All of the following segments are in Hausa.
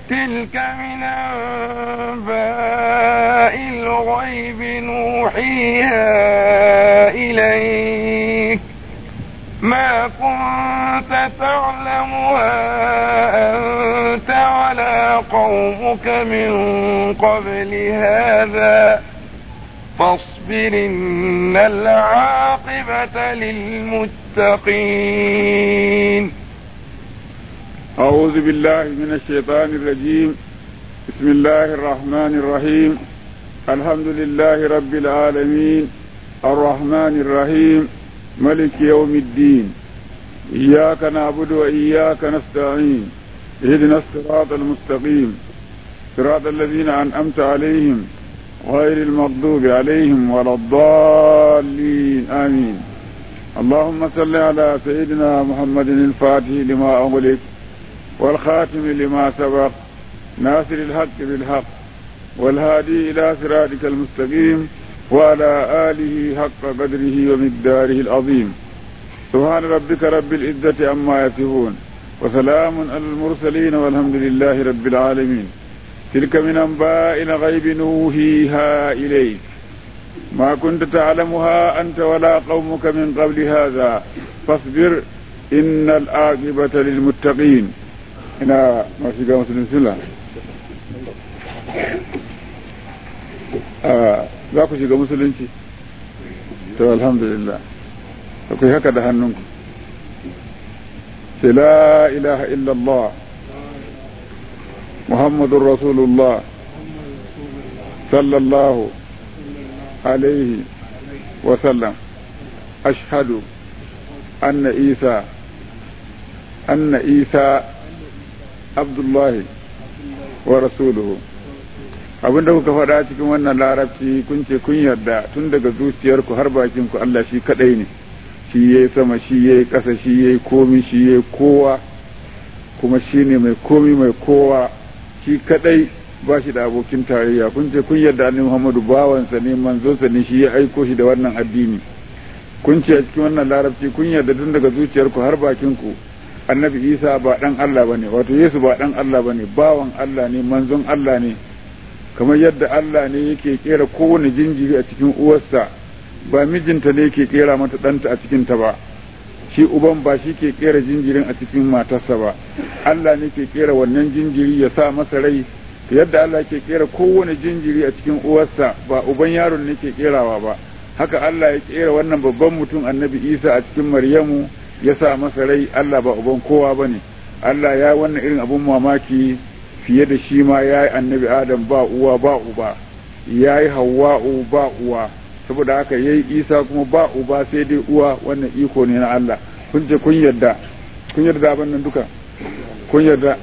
تلك من أنباء الغيب نوحيها إليك ما كنت تعلمها أنت ولا قومك من قبل هذا فاصبر إن العاقبة للمتقين. أعوذ بالله من الشيطان الرجيم. بسم الله الرحمن الرحيم. الحمد لله رب العالمين الرحمن الرحيم ملك يوم الدين إياك نعبد وإياك نستعين اهدنا الصراط المستقيم صراط الذين أنعمت عليهم غير المغضوب عليهم ولا الضالين آمين. اللهم صل على سيدنا محمد الفاتح لما أغلق والخاتم لما سبق ناصر الحق بالحق والهادي إلى صراطك المستقيم وعلى آله حق قدره ومقداره العظيم. سبحان ربك رب العزة عما يصفون وسلام على المرسلين والحمد لله رب العالمين. تلك من أنباء الغيب نوحيها إليك ما كنت تعلمها أنت ولا قومك من قبل هذا فاصبر إن العاقبة للمتقين. هنا ما في قامة المسلمة za ku shiga musulunci to alhamdulillah ku haka da hannunku sai la ilaha illallah muhammadur rasulullah sallallahu alaihi wa sallam ashhadu anna isa abdullahi wa rasuluhu. Abinda kuka faɗa cikin wannan larabci kun ce kun yarda tun daga zuciyarku har bakinku Allah shi kadai ne, shi yayi sama, shi yayi ƙasa, shi yayi komi, shi yayi kowa, kuma shi ne mai komi mai kowa, shi kadai ba shi da abokin tarayya. Kun ce kun yarda annabi Muhammadu bawansa ne, manzonsa ne, shi ya aiko shi da wannan addini. Kun ce a cikin wannan larabci kun yarda tun daga zuciyarku har bakinku annabi Isa ba dan Allah bane, wato Yesu ba dan Allah bane, bawan Allah ne, manzon Allah ne. Kamar yadda Allah ne yake kera kowane jinjiri a cikin uwarsa, ba mijinta ne yake kera mata ɗanta a cikinta ba, shi uban ba shi ke kera jinjirin a cikin matarsa ba, Allah ne ke kera wannan jinjiri ya sa masa rai. Yadda Allah ke kera kowane jinjiri a cikin uwarsa, ba uban yaron ne ke kerawa ba, haka Allah ya kera wannan babban mutum annabi Isa a cikin Maryamu ya sa masa rai. Allah ba uban kowa bane. Allah ya wannan irin abun mamaki fiye da shi ma ya yi annabi Adam ba uwa ba uba, ya yi Hawwa'u ba uwa, saboda haka ya yi Isa kuma ba uba sai dai uwa. Wannan iko ne na Allah. Kun ce kun yarda abin nan duka kun yarda.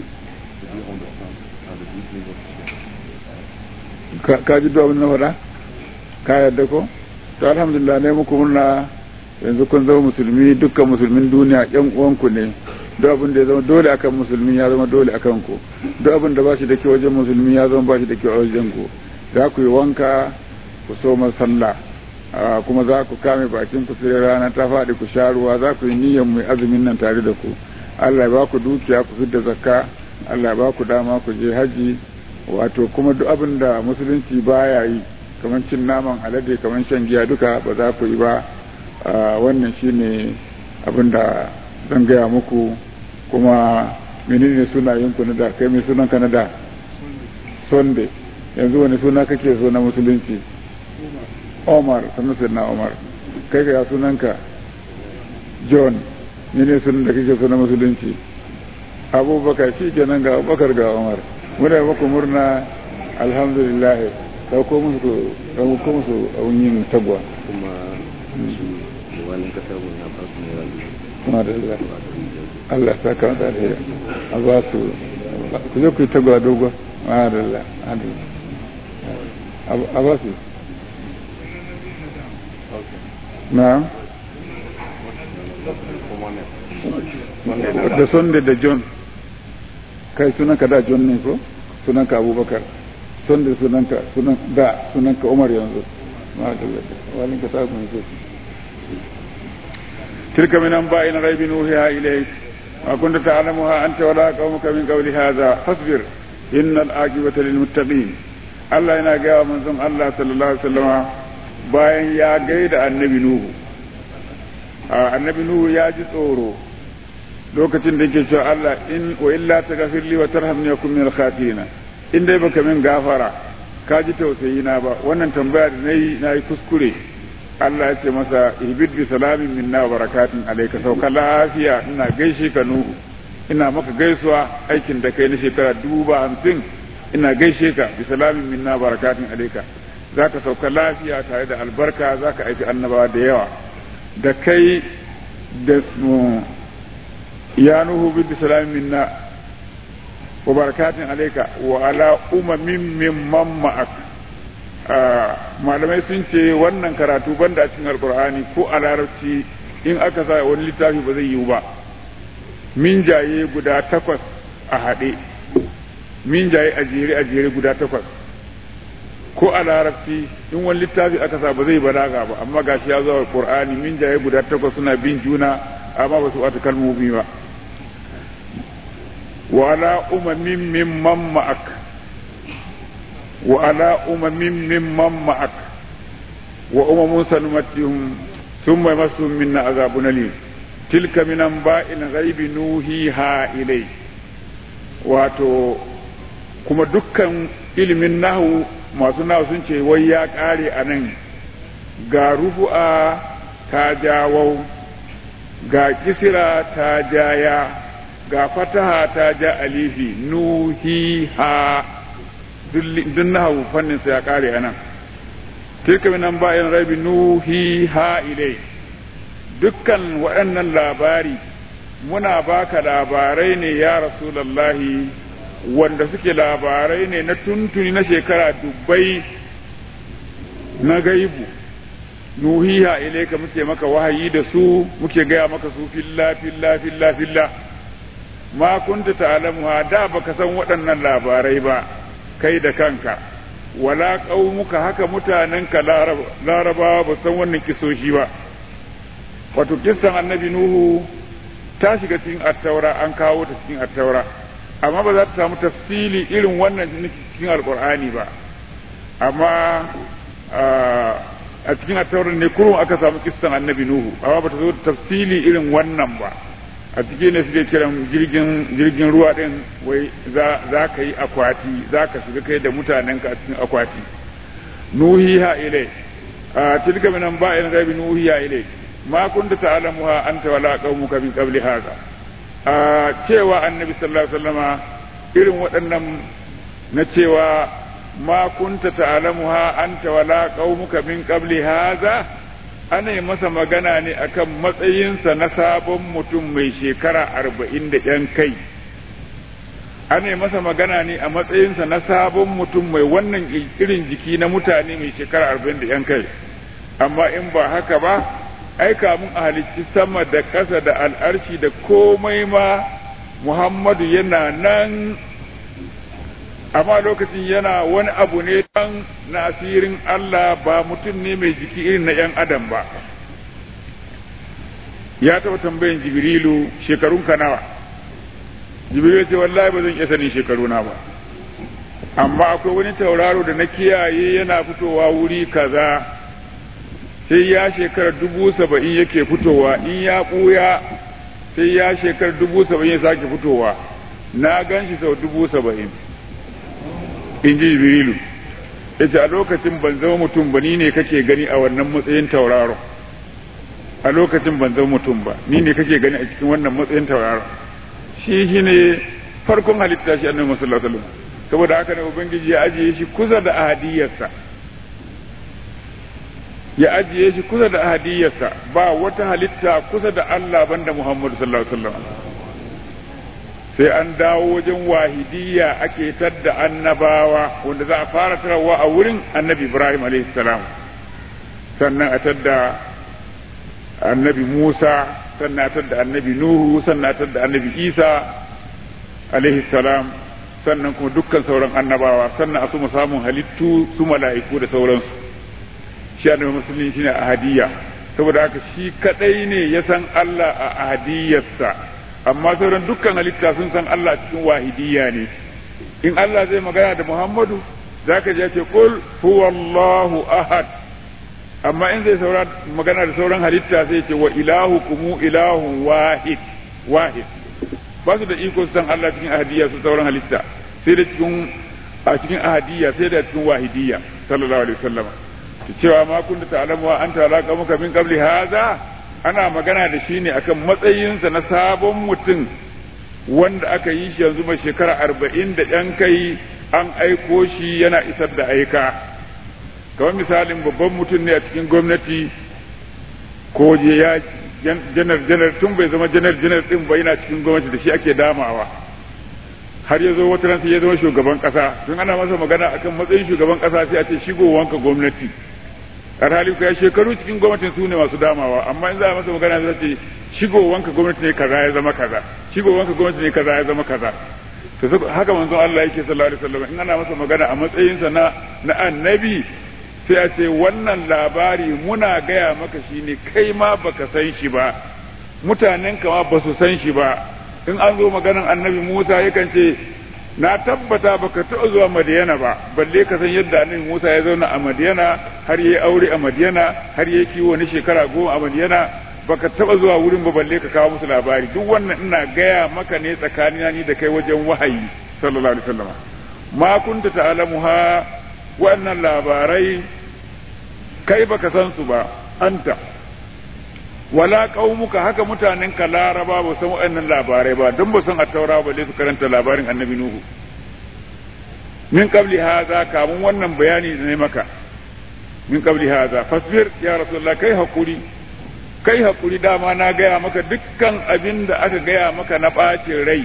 Ka ji abin na faɗa ka yarda ko? To alhamdulillah ne muku murna, yanzu kun zama musulmi, dukkan musulmin duniya ƴan uwanku ne. Duk abin da ya zama dole akan musulmi ya zama dole akan ku, duk abin da ba shi da kyau wajen musulmi ya zama ba shi da kyau wajen ku. Za ku yi wanka ku soma sallah, kuma za ku kame bakin ku sai rana ta faɗi ku sha ruwa, za ku yi niyyar mai azumin nan tare da ku. Allah ya ba ku dukiya ku fidda zakka, Allah ya ba ku dama ku je haji. Wato kuma duk abin da musulunci baya yi, kamar cin naman alade, kamar shan giya, duka ba za ku yi ba. Wannan shine abin da zan gaya muku. Kuma menene sunayenku na da? Kai mai sunan ka na da? Sunday. Yanzu wani suna kake so na musulunci? Omar. Sannan sai na Omar. Kai ka ya sunanka? John. Menene sunan da kake so na musulunci? Abubakar. Shi kenan ga Abubakar ga Omar. Muna muku murna, alhamdulillah. Dauko musu abun yin tagwa. Kuma wani kasar na ba su ne wani. Kuma da Allah ta kawo da alheri a ba su ku je ku yi tagwa dogo. Adalla a ba su na da Sunday da John. Kai sunanka da John ne ko sunanka Abubakar? Sunday sunanka Umar yanzu. Madalla walin ka ta kun ce tilka min anba'il ghaibi nuhiha ilayk ما كنت تعلمها أنت ولا قومك من قول هذا فاصبر إن العاقبة للمتقين Allah yana gaya manzon Allah sallallahu alaihi wasallam bayan ya gaida annabi Nuhu ya ji tsoro lokacin da yake cewa Allah in wa illa taghfir li wa tarhamni akun min al-khati'in in dai baka min gafara ka ji tausayi na ba wannan tambaya da nayi kuskure Allah ya ce masa ihbid bi salamin minna wa barakatun alayka sauka lafiya ina gaishe ka Nuhu ina maka gaisuwa aikin da kai na shekara 50 ina gaishe ka bi salamin minna barakatun alayka zaka sauka lafiya tare da albarka zaka aiki annabawa da yawa da kai da ya Nuhu bi salamin minna wa barakatun alayka wa ala umamin mimman ma'ak malamai sun ce wannan karatu banda a cikin alqur'ani ko a larabci in aka sa wani littafi ba zai yiwu ba min jaye guda 8 a haɗe min jaye a jere guda 8 ko a larabci in wani littafi aka sa ba zai balaga ba amma gashi ya zo Qur'ani min jaye guda 8 suna bin juna amma ba su wata kalmomi ba wa ala umamin mimman ma'ak wa ala umamin mimman ma'ak wa umamun sanumatihum thumma yamassum minna azabun alim tilka min anba'il ghaibi nuhiha ilay wato kuma dukkan ilimin nahu masu nahu sun ce wai ya kare a nan ga rufu'a ta jawo ga kisira ta jaya ga fataha ta ja alifi nuhiha duk nahu fannin sa ya kare a nan tilka minan bayan rabi nuhiha ilai dukkan waɗannan labari muna baka labarai ne ya rasulallahi wanda suke labarai ne na tuntuni na shekara dubbai na gaibu nuhiha ilaika muke maka wahayi da su muke gaya maka su filla ma kunta ta'lamuha da baka san waɗannan labarai ba kai da kanka wala qaumuka haka mutanenka larabawa ba san wannan kisoshi ba wato kissan annabi nuhu ta shiga cikin attaura an kawo ta cikin attaura amma ba za ta samu tafsili irin wannan cikin alkur'ani ba amma a cikin attaurar ne kurun aka samu kissan annabi nuhu amma ba ta zo tafsili irin wannan ba a cikin ne suke kiran jirgin ruwa din wai za ka yi akwati za ka shiga kai da mutanenka a cikin akwati nuhiha ilai tilka min anba'il ghaibi nuhiha ilai ma kunta ta'lamuha anta wala qaumuka min qabli hadha cewa annabi sallallahu alaihi wasallama irin waɗannan na cewa ma kunta ta'lamuha anta wala qaumuka min qabli hadha ana yi masa magana ne akan matsayinsa na sabon mutum mai shekara 40 da yan kai ana yi masa magana ne a matsayinsa na sabon mutum mai wannan irin jiki na mutane mai shekara 40 da yan kai amma in ba haka ba ai kamun a halicci sama da ƙasa da al'arshi da komai ma Muhammadu yana nan amma lokacin yana wani abu ne dan na asirin Allah ba mutum ne mai jiki irin na ‘yan adam ba ya taɓa tambayin Jibrilu shekarun ka nawa Jibrilu ya ce wallahi ba zan iya sanin shekaruna ba amma akwai wani tauraro da na kiyaye yana fitowa wuri kaza sai ya shekara 70,000 yake fitowa in ya ɓuya sai ya shekara 70,000 ya sake fitowa na gan shi sau 70,000 in ji Jibrilu ya ce a lokacin ban zama mutum ba ni ne kake gani a wannan matsayin tauraro a lokacin ban zama mutum ba ni ne kake gani a cikin wannan matsayin tauraro shi ne farkon halitta shi annabi sallallahu alaihi wasallam saboda haka ne ubangiji ya ajiye shi kusa da ahadiyarsa ba wata halitta kusa da Allah banda Muhammadu sallallahu alaihi wasallam sai an dawo wajen wahidiyya ake tadda annabawa wanda za a fara tarawa a wurin annabi Ibrahim alaihi salam sannan a tadda annabi Musa sannan a tadda annabi Nuhu sannan a tadda annabi Isa alaihi salam sannan kuma dukkan sauran annabawa sannan a su samun halittu su mala'iku da sauransu shi annabi musulmi shine ahadiyya saboda haka shi kadai ne ya san Allah a ahadiyyarsa amma sauran dukkan halitta sun san Allah cikin wahidiyya ne. In Allah zai magana da Muhammadu zaka ji ce qul huwallahu ahad, amma in zai magana da sauran halitta sai ce wa ilahukum ilahun wahid. Ba su da iko san Allah cikin ahadiyya su sauran halitta, sai da cikin ahadiyya sai da cikin wahidiyya sallallahu alaihi wasallam. Cewa ma kunta ta'lamu wa anta laqa muka min qabli hadha, ana magana da shi ne akan matsayinsa na sabon mutum wanda aka yi shi yanzu mai shekara 40 da ɗan kai, an aiko shi yana isar da aika. Kamar misalin babban mutum ne a cikin gwamnati, ko ya janar tun bai zama janar din ba yana cikin gwamnati da shi ake damawa, har ya zo wata ran sai ya zama shugaban kasa. Tun ana masa magana akan matsayin shugaban kasa sai a ce shigowanka gwamnati, alhali ku ya shekaru cikin gwamnatin su ne masu damawa, amma in za a masa magana zai ce shigowanka gwamnati ne kaza ya zama kaza, shigowanka gwamnati ne kaza ya zama kaza. To haka manzon Allah yake sallallahu alaihi wasallam, in ana masa magana a matsayinsa na annabi sai a ce wannan labari muna gaya maka shi ne, kai ma baka san shi ba, mutanen ka ma ba su san shi ba. In an zo maganan annabi Musa yakan ce na tabbata baka taɓa zuwa Madiyana ba, balle ka san yadda annabi Musa ya zauna a Madiyana, har yayi aure a Madiyana, har yayi kiwo ni shekara 10 a Madiyana, baka taɓa zuwa wurin ba balle ka kawo musu labari. Duk wannan ina gaya maka ne tsakanina ni da kai wajen wahayi sallallahu alaihi wasallam. Ma kunta ta'lamuha, wannan labarai kai baka san su ba, anta wala qaumuka, haka mutanen ka Laraba ba san waɗannan labarai ba, don ba san at-taura ba su karanta labarin annabi Nuhu. Min qabli hadha, kamun wannan bayani ne maka, min qabli hadha fasbir ya rasulullah, kai hakuri dama na gaya maka dukkan abin da aka gaya maka na bacin rai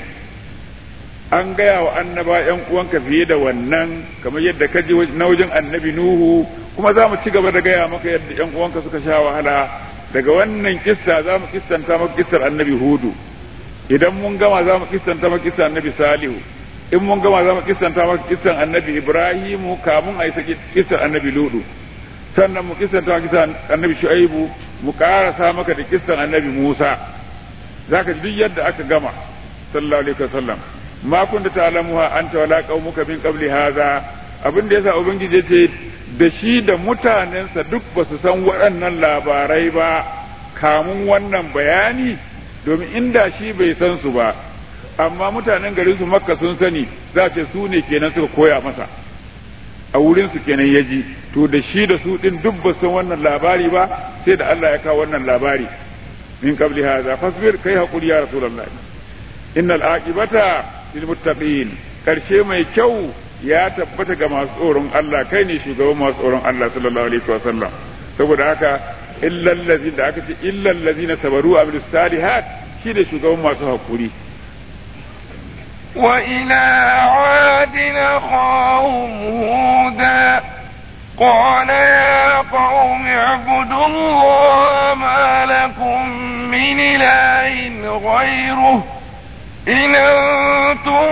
an gaya wa annaba yan uwanka fiye da wannan, kamar yadda ka ji na wajen annabi Nuhu, kuma za mu ci gaba da gaya maka yadda yan uwanka suka sha wahala. Daga wannan kissa za mu kissanta maka kissar annabi Hudu, idan mun gama za mu kissanta maka kissar annabi Salihu, in mun gama za mu kissanta maka kissar annabi Ibrahimu kamun a yi kissar annabi Ludu, sannan mu kissanta maka kissar annabi Shu'aibu, mu karasa maka da kissar annabi Musa. Za ka ji duk yadda aka gama sallallahu alaihi wasallam. Ma kunta ta'lamuha anta wala qaumuka min qabli hadha, abin da yasa ubangiji ce da shi da mutanensa duk ba su san waɗannan labarai ba kamun wannan bayani, domin inda shi bai san su ba, amma mutanen garin su Makka sun sani, za ce su ne kenan suka koya masa, a wurin su kenan yaji. To da shi da su din duk ba san wannan labari ba, sai da Allah ya kawo wannan labari. Min qabli hadha fasbir, kai hakuri ya rasulullahi, innal aqibata lil muttaqin, karshe mai kyau ya tabbata ga masu tsoron Allah. Kai ne shugaban masu tsoron Allah sallallahu alaihi wa sallam. Saboda haka illal ladina, da aka ce illal ladina sabaru wa bil salihat, shi ne shugaban masu hakuri. wa ila adina qawm huda qala ya qaumi ibudullaha ma lakum min ilahin ghayruhu إن أنتم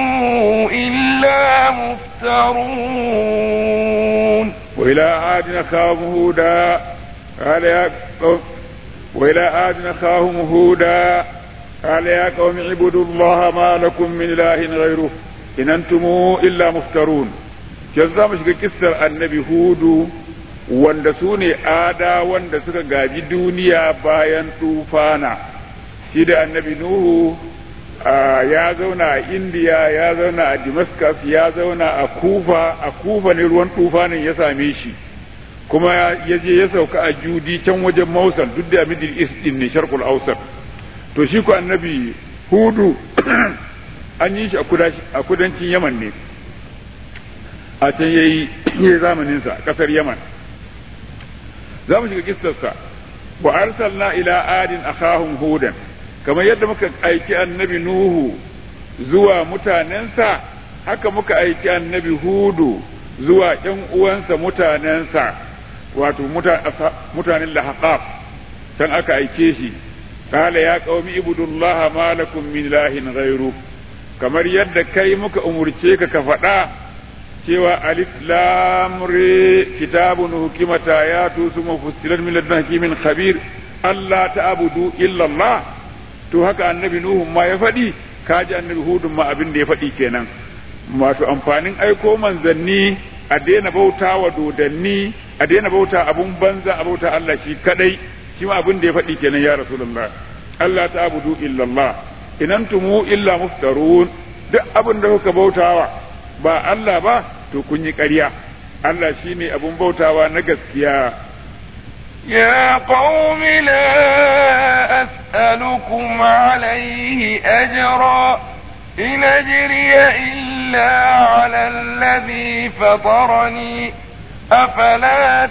إلا مفترون. وإلى عاد أخاهم هودا قال يا قوم اعبدوا الله ما لكم من إله غيره إن أنتم إلا مفترون. كذا مش كسر النبي هود wanda su ne ada wanda suka gaji duniya bayan tufana. Shi da annabi Nuhu ya zauna a Indiya, ya zauna a Damascus, ya zauna a Kufa ne ruwan tufanin ya same shi, kuma ya je ya sauka a Judi can wajen Mosul, duk da Middle East din ne, Sharqul Awsat. To shi ko annabi Hudu an yi shi a kudancin Yaman ne, a can yayi zamanin sa kasar Yaman. Za mu shiga kissarsa. Wa arsalna ila adin akhahum hudan, kamar yadda muka aiki annabi Nuhu zuwa mutanensa, haka muka aiki annabi Hudu zuwa ƴan uwansa mutanensa, wato mutanen Lahaqaf, can aka aike shi. Qala ya qaumi ibudullaha ma lakum min ilahin ghayru, kamar yadda kai muka umurce ka faɗa cewa alif lam ra kitabun hukimat ayatu summa fussilat min ladun hakimin khabir alla ta'budu illa Allah. to haka annabi nuhu ma ya faɗi, kaji annabi hudun ma abin da ya faɗi kenan. Wato amfanin aiko manzanni a daina bauta wa dodanni, a daina bauta abun banza, a bauta Allah shi kadai, shi ma abin da ya faɗi kenan ya rasulullah. Allah ta'budu illa Allah in antum illa muftarun, duk abin da kuka bautawa ba Allah ba to kun yi ƙarya. Allah shine abun bautawa na gaskiya. يا قوم لا أسألكم عليه أجرا إن أجري إلا على الذي فطرني أفلا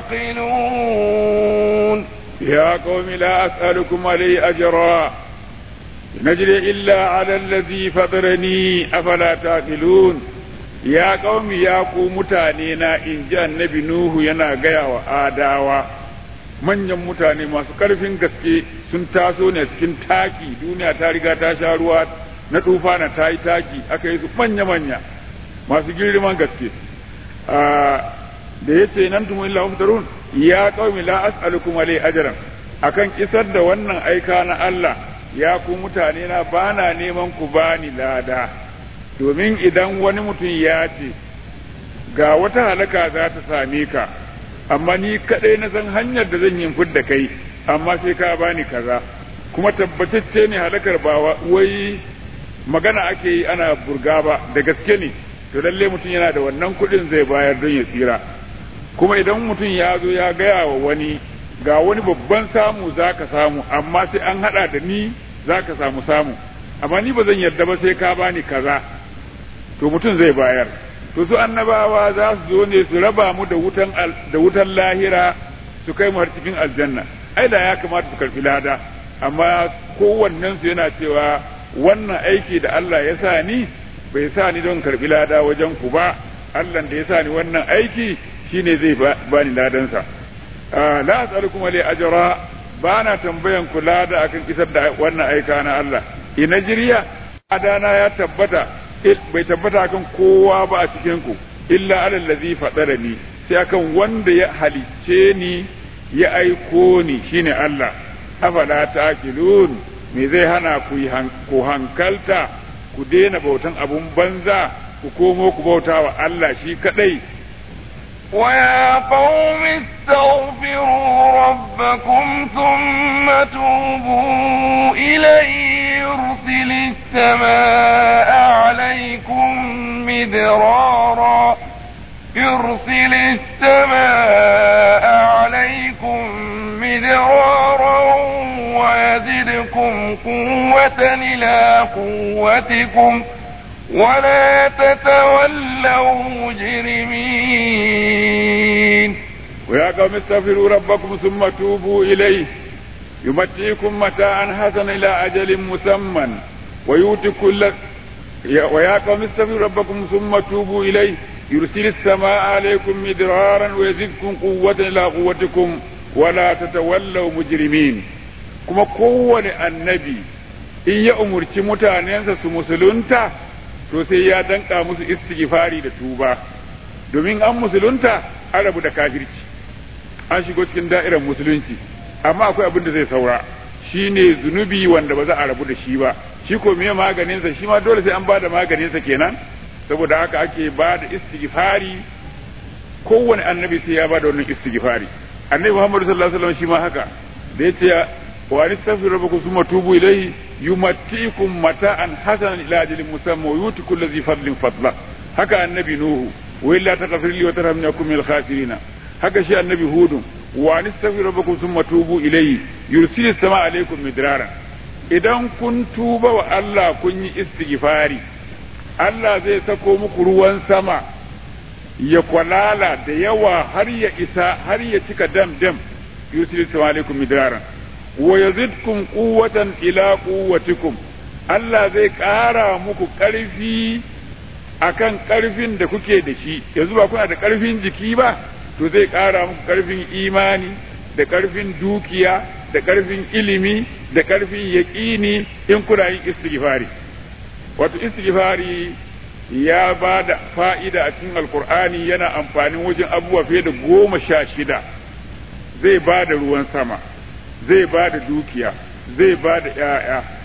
تعقلون. يا قوم لا أسألكم عليه أجرا إن أجري إلا على الذي فطرني أفلا تعقلون. يا قوم يا قوم متانينا إن جاء النبي نوح ينا غيا وآداوا manyan mutane masu ƙarfin gaske sun taso ne cikin taki, duniya ta riga ta sha ruwa na tufana ta yi taki, aka yi su manya-manya masu girman gaske. Da ya ce nan tumu illa muftarun, ya qaumi la as'alukum alai ajran, akan isar da wannan aika na Allah, ya ku mutane na bana neman ku bani lada, domin idan wani mutum ya ce ga wata halaka za ta same ka, amma ni kadai na san hanyar da zan yi fidda kai, amma sai ka bani kaza, kuma tabbatacce ne halakar ba wai magana ake yi ana burga ba, da gaske ne, to lalle mutum yana da wannan kuɗin zai bayar don ya tsira. Kuma idan mutum ya zo ya gaya wa wani ga wani babban samu za ka samu, amma sai an haɗa da ni za ka samu, amma ni ba zan yarda ba sai ka bani kaza, to mutum zai bayar. To su annabawa za su zo ne su raba mu da wutan lahira su kai mu har cikin aljanna, ai da ya kamata su karbi lada, amma kowannen su yana cewa wannan aiki da Allah ya sa ni bai sa ni don karbi lada wajen ku ba, Allah da ya sa ni wannan aiki shine zai bani ladansa. La as'alukum alai ajra, bana tambayan ku lada akan isar da wannan aika na Allah. Ina jiriya adana ya tabbata, bai tabbata kan kowa ba a cikin ku, illa alal ladzi fadarani, sai akan wanda ya halicce ni ya aiko ni shine Allah. Afala taqilun, me zai hana ku hankalta ku daina bautan abun banza ku komo ku bauta wa Allah shi kadai. ويا قوم استغفروا ربكم ثم توبوا إليه يرسل السماء عليكم مدرارا ويزدكم قوة إلى قوتكم ولا تتولوا مجرمين. ويا قوم استغفروا ربكم ثم توبوا إليه يمتعكم متاعا حسنا إلى أجل مسمى ويؤتي كل ويا قوم استغفروا ربكم ثم توبوا إليه يرسل السماء عليكم مدرارا ويزدكم قوة إلى قوتكم ولا تتولوا مجرمين. كما قوة النبي إن يأمر متانينسا سمسلونتا to sai ya danka musu istighfari da tuba, domin an musulunta an rabu da kafirci an shigo cikin da'irar musulunci, amma akwai abin da zai saura shine zunubi wanda ba za a rabu da shi ba. Shi ko me maganin sa? Shi ma dole sai an bada maganin sa kenan. Saboda haka ake bada istighfari, kowane annabi sai ya bada wannan istighfari. Annabi Muhammad sallallahu alaihi wasallam shi ma haka da yace wa astaghfiru rabbakum thumma tubu ilayhi yumattikum mata'an hasanan ila ajalin musamma wa yuti kulli dhi fadlin fadla. Haka annabi Nuhu wa illa taghfir li wa tarhamni akum min al-khasirin. Haka shi annabi Hud wa astaghfiru rabbakum thumma tubu ilayhi yursilis samaa alaykum midraran. Idan kun tuba wa Allah kun yi istighfari, Allah zai sako muku ruwan sama ya kwalala da yawa har ya isa har ya cika dam yursilis samaa alaykum midraran wa yazidkum quwwatan ila quwwatikum. Allah zai ƙara muku ƙarfi akan ƙarfin da kuke da shi. Yanzu ba kuna da ƙarfin jiki ba, to zai ƙara muku ƙarfin imani da ƙarfin dukiya da ƙarfin ilimi da ƙarfin yaƙini in kuna yin istighfari. Wato istighfari ya ba da fa'ida a cikin Alƙur'ani, yana amfanin wajen abubuwa fiye da 16. Zai ba da ruwan sama, zai ba da dukiya, zai ba da ‘ya'ya,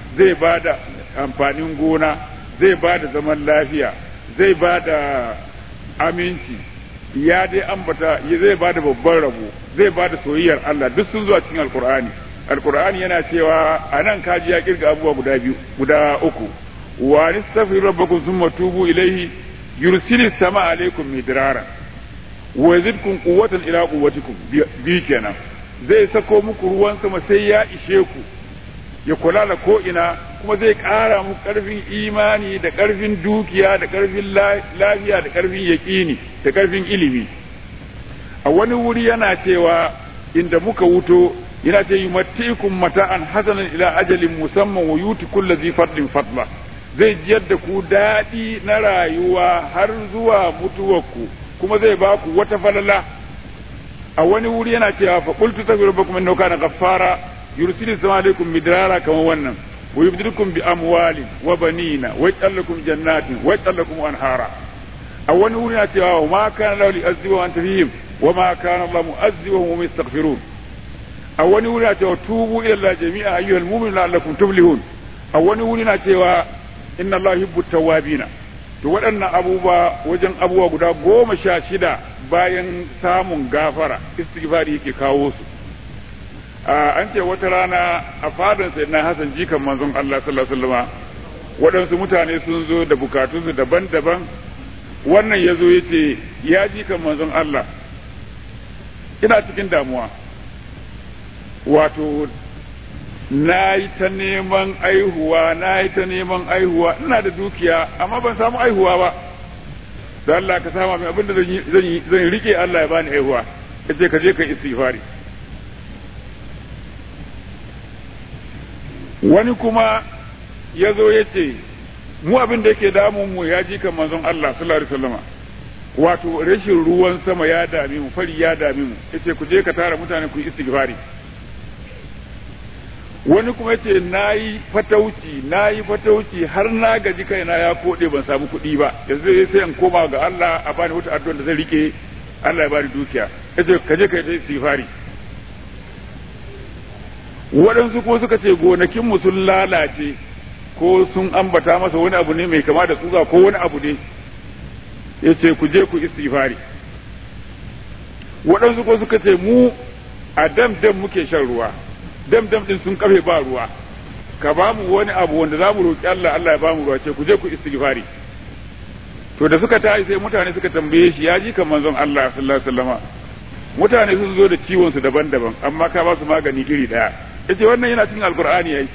zai bada amfanin gona, zai bada zaman lafiya, zai bada aminci, ya dai ambata zai bada babban rabo, zai bada soyayyar Allah, duk sun zuwa cikin alkur'ani. Alkur'ani yana cewa anan kaji ya kirga abubuwa guda uku, wa nastaghfiru rabbakum thumma tubu ilayhi yursilis sama alaikum midrara wa yazidkum quwwatan ila quwwatikum bi kenan, zai sako muku ruwan sama sai ya ishe ku, ya kula da ko ina, kuma zai ƙara muku ƙarfin imani da ƙarfin dukiya da ƙarfin lafiya da ƙarfin yaƙini da ƙarfin ilimi. A wani wuri yana cewa inda muka wuto yana ce yumattikum mata'an hasanan ila ajalin musamman wa yuti kulli dhi fadlin fadla, zai jiyar da ku daɗi na rayuwa har zuwa mutuwarku, kuma zai ba ku wata falala. A wani wuri yana cewa fa qultu taghfiru rabbakum innahu kana ghaffara yursilu sama alaikum midrara kamar wannan, wa yubdilukum bi amwalin wa banina wa yaj'al lakum jannatin wa yaj'al lakum anhara. A wani wuri yana cewa ma kana lahu li'azziba wa anta fihim wa ma kana Allah mu'azzibahum wa hum yastaghfirun. A wani wuri yana cewa tubu ila Allah jami'a ayyuhal mu'minuna la'allakum tuflihun. A wani wuri yana cewa inna Allah yuhibbu tawwabina. To waɗannan abubuwa wajen abubuwa guda 16 bayan samun gafara istighfari yake kawo su. An ce wata rana a fadan sayyidina Hassan jikan manzon Allah sallallahu alaihi wasallam waɗansu mutane sun zo da bukatunsu daban-daban. Wannan yazo yace ya jikan manzon Allah, ina cikin damuwa, wato na yi ta neman aihuwa, ina da dukiya amma ban samu aihuwa ba, da Allah ka sama min abinda zan rike Allah ya bani aihuwa. Yace ka je ka istighfari. Wani kuma ya zo ya ce mu abin da yake damun mu ya ji kan manzon Allah sallallahu alaihi wasallam, wato rashin ruwan sama ya dame mu, fari ya dame mu. Yace ku je ka tara mutane ku istighfari. Wani kuma yace nayi fatauci har na gaji kaina ya kode ban samu kuɗi ba, yanzu sai in koma ga Allah a bani wata addu'a da zan rike Allah ya bani dukiya. Yace ka je ka yi istighfari. Waɗansu ko suka ce gonakinmu sun lalace ko sun ambata masa wani abu ne mai kama da tsuga ko wani abu ne, ya ce ku je ku istighfari. Waɗansu ko suka ce mu a dam muke shan ruwa, dam din sun kafe ba ruwa, ka ba mu wani abu wanda za mu roƙi Allah, Allah ya ba mu ruwa, ce ku je ku istighfari. To da suka tashi sai mutane suka tambaye shi, ya ji kan manzon Allah sallallahu alaihi wasallam, mutane sun zo da ciwon su daban-daban amma ka ba su magani iri daya. Yace wannan yana cikin alqur'ani yayi,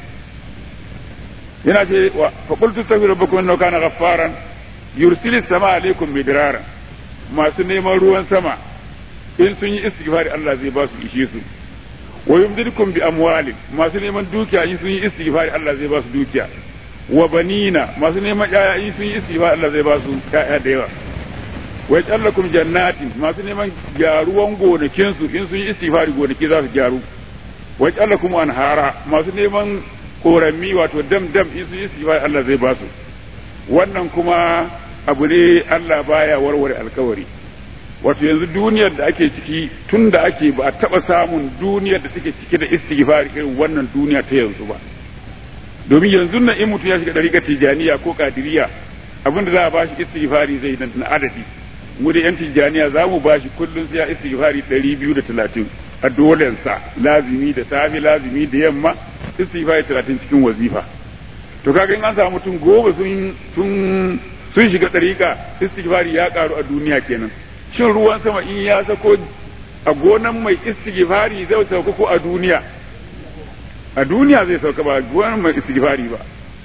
yana ce fa qultu astaghfiru rabbakum innahu kana ghaffaran yursilis sama alaikum midrara. Masu neman ruwan sama in sun yi istighfari Allah zai ba su ishe su. Wa yumdidukum bi amwalin, masu neman dukiya in sun yi istighfari Allah zai ba su dukiya. Wa banina, masu neman yaya in sun yi istighfari Allah zai ba su yaya da yawa. Wa yaj'al lakum jannatin, masu neman gyaruwan gonakin su in sun yi istighfari gonaki za su gyaru. Wa yaj'al lakum anhara, masu neman korami wato dam in sun yi istighfari Allah zai ba su. Wannan kuma abu ne Allah baya warware alkawari. Wato yanzu duniyar da ake ciki tun da ake ba a taba samun duniyar da take cike da istighfari irin wannan duniya ta yanzu ba. Domin yanzu nan in mutum ya shiga dariƙar tijaniya ko kadiriya, abinda za a bashi istighfari zai na adadi. Mu da yan tijaniya za mu bashi kullum sai ya istighfari 230 a dolensa, lazimi da safi, lazimi da yamma, istighfari 30 cikin wazifa. To kaga in an samu mutum goma sun shiga dariƙa, istighfari ya karu a duniya kenan. Shin ruwan sama in ya sako a gonan mai istighfari zai sauka ko a duniya? A duniya zai sauka ba gonan mai istighfari ba.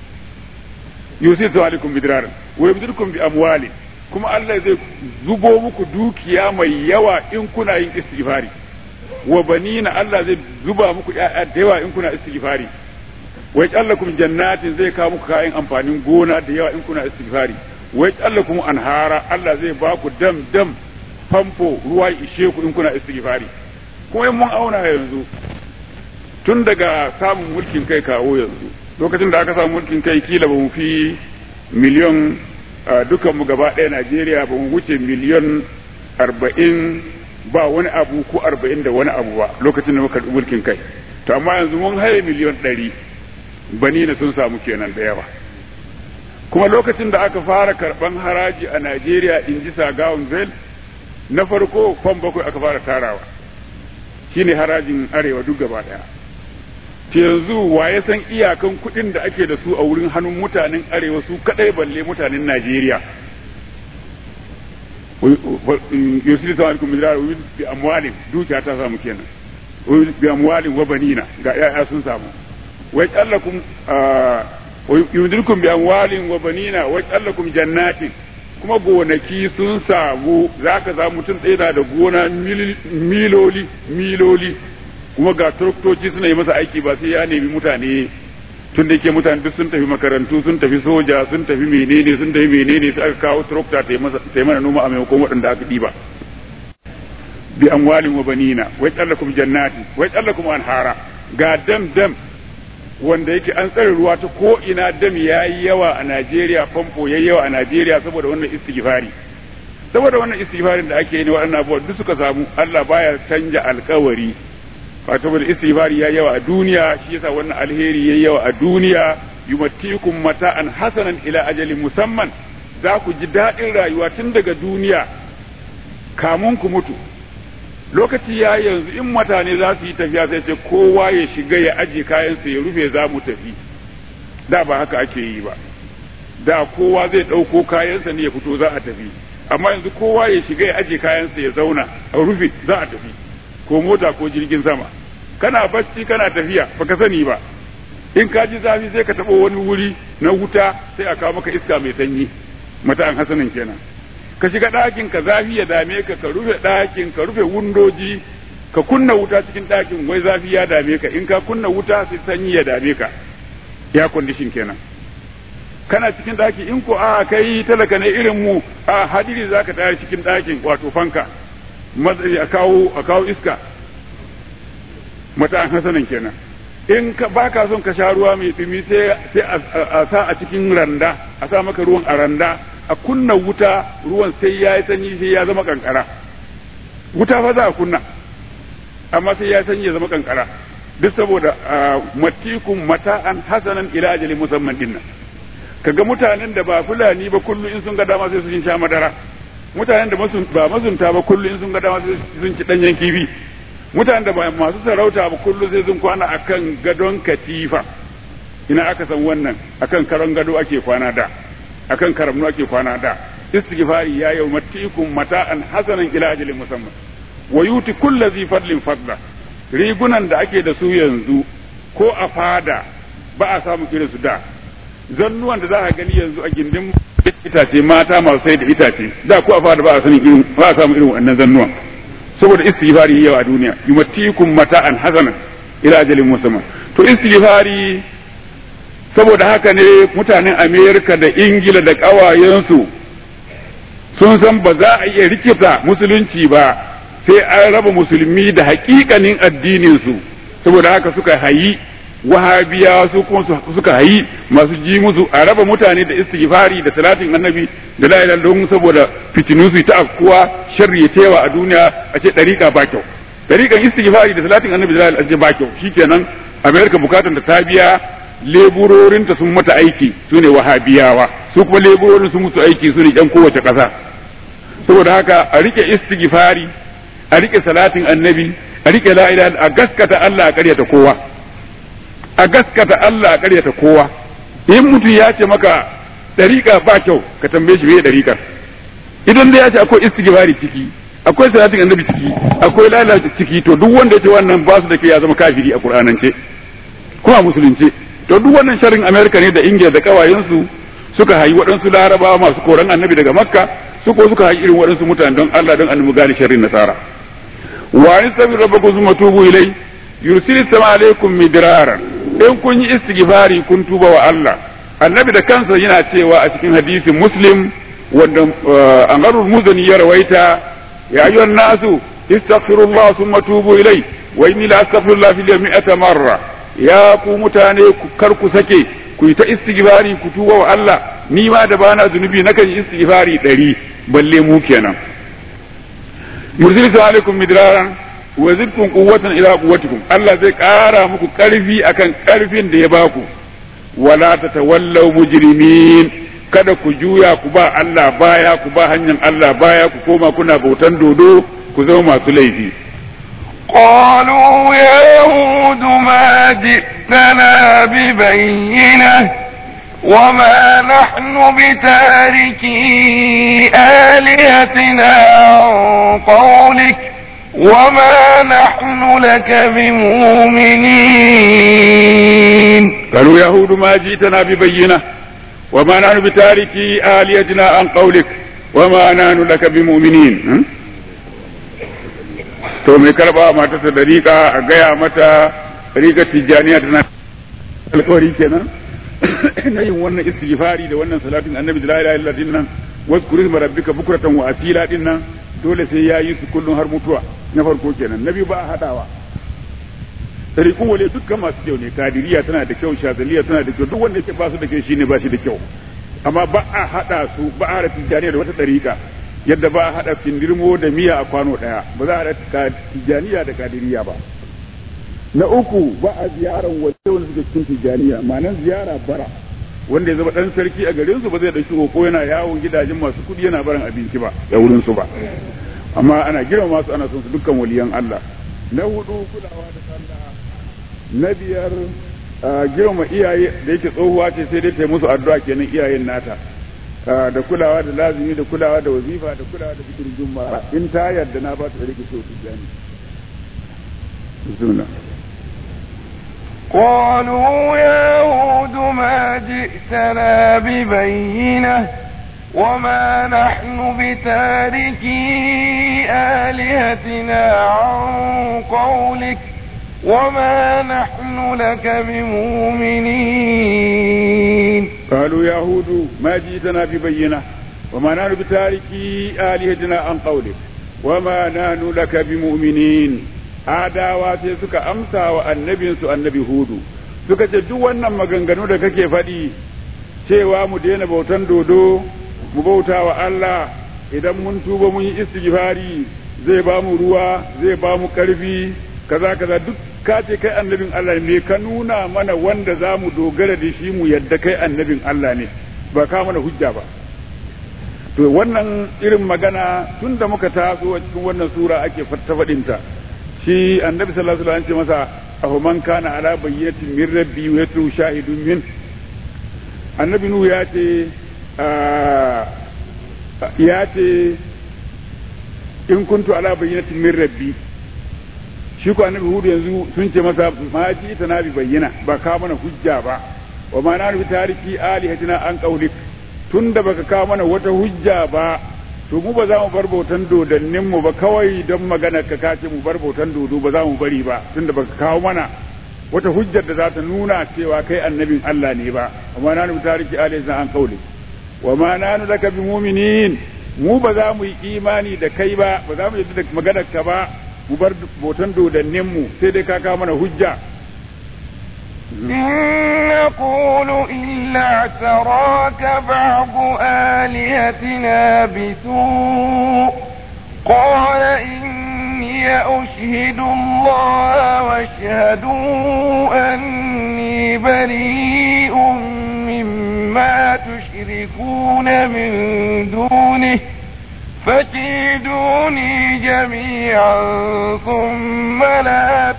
Yusitu alaikum bidraran wa yubdilukum bi amwalin, kuma Allah zai zubo muku dukiya mai yawa in kuna yin istighfari. Wa banina, Allah zai zuba muku ƴaƴa da yawa in kuna istighfari. Wa yaj'alakum jannatin, zai kawo muku kayan amfanin gona da yawa in kuna istighfari. Wa yaj'alakum anhara, Allah zai ba ku dam famfo ruwa ishe ku in kuna istighfari. Kuma in mun auna yanzu tun daga samun mulkin kai kawo yanzu, lokacin da aka samu mulkin kai kila ba mu fi miliyon dukan mu gaba ɗaya Najeriya ba mu wuce miliyon 40 ba wani abu ko 40 da wani abu ba lokacin da muka mulkin kai. To amma yanzu mun haye miliyon 100 banina sun samu kenan da yawa. Kuma lokacin da aka fara karban haraji a Najeriya in ji Sagawun Zel, na farko fan 7 aka fara tarawa, shine harajin arewa duk gaba daya. Yanzu waye san iyakan kuɗin da ake da su a wurin hannun mutanen arewa su kadai balle mutanen Najeriya. Yusuf ta alaikum midrar bi amwalin, dukiya ta samu kenan, bi amwalin wa banina, ga yaya sun samu. Wai kallakum yudrikum bi amwalin wa banina wa kallakum jannatin, kuma gonaki sun samu, zaka za mutum ɗaya da gona miloli kuma ga traktoci suna yi masa aiki ba sai ya nemi mutane, tun da yake mutane duk sun tafi makarantu, sun tafi soja, sun tafi menene sai aka kawo trakta ta yi mana noma a maimakon waɗanda aka ɗiba. Bi amwalin wa banina wa kallakum jannatin wa kallakum anhara, ga dam wanda yake an tsare ruwa ta ko ina, dam yayi yawa a Najeriya, famfo yayi yawa a Najeriya saboda wannan istighfari. Saboda wannan istighfarin da ake yi ne waɗannan abubuwa duk suka samu, Allah baya canja alkawari. Saboda istighfari yayi yawa a duniya, shi yasa wannan alheri yayi yawa a duniya. Yumattikum mata'an hasanan ila ajalin musamman, za ku ji daɗin rayuwa tun daga duniya kamun ku mutu. Lokaci ya yanzu in mutane za su yi tafiya sai ce kowa ya shiga ya aje kayansa ya rufe za mu tafi. Da ba haka ake yi ba, da kowa zai ɗauko kayansa ne ya fito za a tafi, amma yanzu kowa ya shiga ya aje kayansa ya zauna a rufe za a tafi, ko mota ko jirgin sama. Kana bacci kana tafiya baka sani ba, in ka ji zafi sai ka taɓa wani wuri na wuta sai a kawo maka iska mai sanyi, mata'an hasanan kenan. Ka shiga ɗakin ka zafi ya dame ka, ka rufe ɗakin, ka rufe windoji, ka kunna wuta cikin ɗakin, wai zafi ya dame ka, in ka kunna wuta sai sanyi ya dame ka, ya condition kenan. Kana cikin ɗaki, in ko a kai talaka ne irin mu, a hadiri za ka tayar cikin ɗakin, wato fanka a kawo iska, mata'an hasanan kenan. In ka baka son ka sha ruwa mai ɗumi sai a sa a cikin randa, a sa maka ruwan a randa, a kunna wuta, ruwan sai ya yi sanyi sai ya zama kankara. Wuta fa za a kunna, amma sai ya sanyi ya zama kankara, duk saboda matikum mata'an hasanan ila ajalin musamman dinnan. Kaga mutanen da ba fulani ba kullu in sun ga dama sai su sha madara, mutanen da ba mazunta ba kullu in sun ga dama sai sun ci danyen kifi, mutanen da ba masu sarauta ba kullu sai sun kwana akan gadon katifa. Ina aka san wannan, akan karon gado ake kwana da, akan karamnu ake kwana da. Istighfari ya yawmatikum mata'an hasanan ila ajalin musamman wa yuti kulli zi fadlin fadla. Rigunan da ake da su yanzu ko a fada ba a samu irin su da, zannuwan da za a gani yanzu a gindin itace, mata masu sai da itace, da ko a fada ba a samu irin wannan zannuwan, saboda istighfari yawa a duniya. Yumatikum mata'an hasanan ila ajalin musamman. To istighfari, saboda haka ne mutanen Amerika da Ingila da ƙawayensu sun san ba za a iya rikita musulunci ba sai an raba musulmi da haƙiƙanin addininsu, saboda haka suka hayi wahabiyawa, su kuma suka hayi masu ji musu a raba mutane da istighfari da salatin annabi da la ilaha illallah, saboda fitinu su ta afkuwa, sharri yawa a duniya, a ce dariƙa ba kyau, dariƙan istighfari da salatin annabi da la ilaha illallah ba kyau. Shikenan Amerika bukatun ta biya, leburorinta sun mata aiki, su ne wahabiyawa, su kuma leburorin sun mutu aiki, su ne ƴan kowace ƙasa. Saboda haka a rike istighfari, a rike salatin annabi, a rike la ilaha, a gaskata Allah a ƙaryata kowa, a gaskata Allah a ƙaryata kowa. In mutum ya ce maka dariƙa ba kyau, ka tambaye shi me dariƙar. Idan da ya ce akwai istighfari ciki, akwai salatin annabi ciki, akwai la ilaha ciki, to duk wanda ya ce wannan ba su da kai ya zama kafiri a Qur'anance ko a musulunce. To duk wannan sharrin Amerika ne da Ingila da kawayensu suka hayi waɗansu larabawa masu koran annabi daga Makka, suka hayi irin waɗansu mutane don Allah, don annabi gane sharrin nasara. Wa yastaghfiru rabbakum thumma tubu ilay yursilis sama alaikum midraran. In kun yi istighfari kun tuba wa Allah, annabi da kansa yana cewa a cikin hadisin Muslim wanda Angarul Muzani ya rawaita, ya ayyuhan nasu istaghfirullah thumma tubu ilay wa inni la astaghfirullah fil yawmi 100 marra. Ya ku mutane kar ku sake ku yi ta istighfari ku tuba wa Allah, ni ma da bana zunubi nakan yi istighfari 100, balle mu kenan. Yursilu alaikum midraran wa zidkum quwwatan ila quwwatikum. Allah zai ƙara muku ƙarfi akan ƙarfin da ya baku. wala tatawallaw mujrimin kada ku juya ku ba Allah baya ku ba hanyar Allah baya ku koma kuna bautan dodo ku zama masu laifi قالوا يا هود ما جئتنا ببينة وما نحن بتاركي آلهتنا عن قولك وما نحن لك بمؤمنين قالوا يهود ما جئتنا ببينة وما نحن بتاركي آلهتنا عن قولك وما نحن لك بمؤمنين to mai karba mata ta dariƙa a gaya mata riga tijjaniya tana alƙawari kenan na yin wannan istighfari da wannan salatin annabi la ilaha illa dinnan wazkur isma rabbika bukratan wa asila dinnan dole sai yayi su kullun har mutuwa na farko kenan nabi ba hadawa tariqu wale dukkan masu kyau ne kadiriya tana da kyau shazaliya tana da kyau duk wanda yake ba su da kyau shine ba shi da kyau amma ba a hada su ba a hada tijjaniya da wata tariqa yadda ba a hada kindirmo da miya a kwano daya ba za a hada tijjaniya da kadiriya ba na uku ba a ziyarar wace wanda suke cikin tijjaniya ma'anar ziyara bara wanda ya zama dan sarki a garin su ba zai dauki ko yana yawon gidajen masu kudi yana barin abinci ba da wurin su ba amma ana girmama su ana son su dukkan waliyan Allah na hudu kulawa da sallah na biyar girma iyaye da yake tsohuwa ce sai dai ta musu addu'a kenan iyayen nata da kulawa da lazimi da kulawa da wazifa da kulawa da zikirin juma'a in ta yarda na ba ta rike so tijani bismillah قالوا يا هود ما جئتنا ببينة وما نحن بتاركي آلهتنا عن قولك وما نحن لك بمؤمنين قالوا يا هود ما جئتنا ببينة وما نحن بتاركي آلهتنا عن قولك وما نحن لك بمؤمنين adawa sai suka amsa wa annabinsu annabi hudu suka ce duk wannan maganganu da kake faɗi cewa mu daina bautan dodo mu bauta wa Allah idan mun tuba mun yi istighfari zai ba mu ruwa zai ba mu karfi kaza kaza duk ka ce kai annabin Allah ne ka nuna mana wanda za mu dogara da shi mu yadda kai annabin Allah ne ba ka mana hujja ba to wannan irin magana tun da muka taso a cikin wannan sura ake faɗinta shi annabi sallallahu alaihi wasallam ce masa ahu man kana ala bayyinatin min rabbi wa yatu shahidun min annabi nu ya ce in kuntu ala bayyinatin min rabbi shi ko annabi hudu yanzu sun ce masa ma ji ta nabi bayyana ba ka mana hujja ba wa ma na bi tariki alihatina an qaulik tunda baka kawo mana wata hujja ba to mu ba za mu bar bautan dodannin mu ba kawai don magana ka kace mu bar bautan dodo ba za mu bari ba tunda baka kawo mana wata hujjar da za ta nuna cewa kai annabin Allah ne ba amma na nufi tariki alayhi an kauli wa ma nanu laka bi mu'minin mu ba za mu yi imani da kai ba ba za mu yi da maganar ka ba mu bar bautan dodannin mu sai dai ka kawo mana hujja نقول إلا اعتراك بعض آلهتنا بسوء قال إني أشهد الله واشهدوا أني بريء مما تشركون من دونه فكيدوني جميعا ثم لا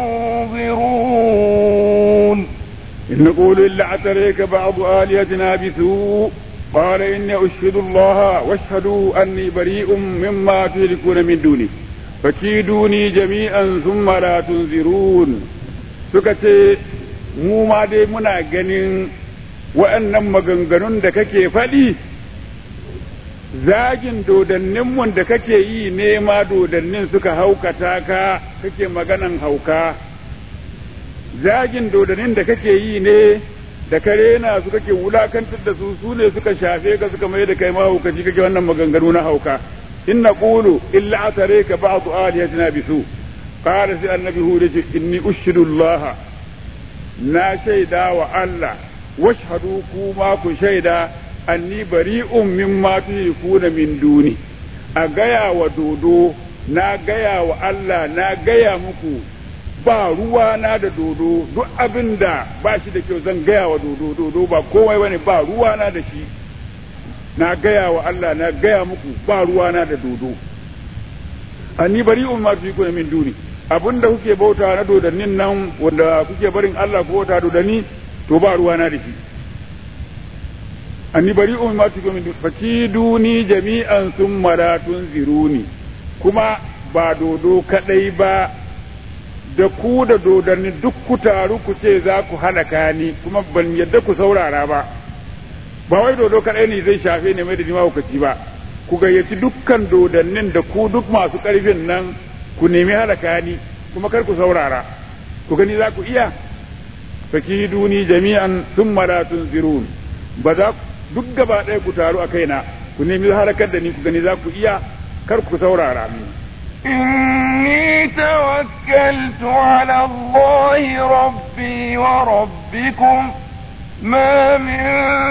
تنظرون إن نقول إلا اعتريك بعض آلهتنا بسوء قال إني أشهد الله واشهدوا أني بريء مما تشركون من دونه فكيدوني جميعا ثم لا تنظرون سكتي mu ma dai muna ganin wa'annan maganganun da kake faɗi zagin dodanninmu da kake yi ne ma dodannin suka haukata ka kake maganan hauka zagin dodannin da kake yi ne da kare na su kake wulakantar da su su ne suka shafe ka suka mai da kai mahaukaci kake wannan maganganu na hauka in naqulu illa atareka ba'd alihatina bisu qala sai annabi hu dace inni ushidu allaha na shaida wa Allah washhadu kuma ku shaida anni bari'un mimma tushrikuna min duni a gaya wa dodo na gaya wa Allah na gaya muku ba ruwa na da dodo, duk abin da ba shi da kyau zan gaya wa dodo, dodo ba komai bane, ba ruwa na da shi, na gaya wa Allah, na gaya muku ba ruwa na da dodo. Anni bari'un ma fi kuna min duni, abinda kuke bauta na dodannin nan wanda kuke barin Allah ku bauta dodanni, to ba ruwa na da shi. Anni bari'un ma fi kuna min duni, fakiduni jami'an summa la tunziruni, kuma ba dodo kadai ba, da ku da dodanni duk ku taru ku ce za ku halaka ni, kuma ban yadda ku saurara ba. Ba wai dodo kadai ne zai shafe ne mai da nima hukaci ba, ku gayyaci dukkan dodannin da ku duk masu ƙarfin nan ku nemi halaka ni, kuma kar ku saurara, ku gani za ku iya. Fakiduni jami'an summa la tunzirun, ba za duk gaba ɗaya ku taru a kaina ku nemi halakar da ni, ku gani za ku iya, kar ku saurara mini. إني توكلت على الله ربي وربكم ما من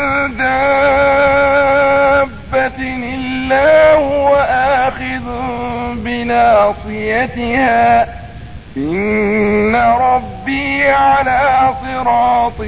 دابة إلا هو آخذ بناصيتها إن ربي على صراط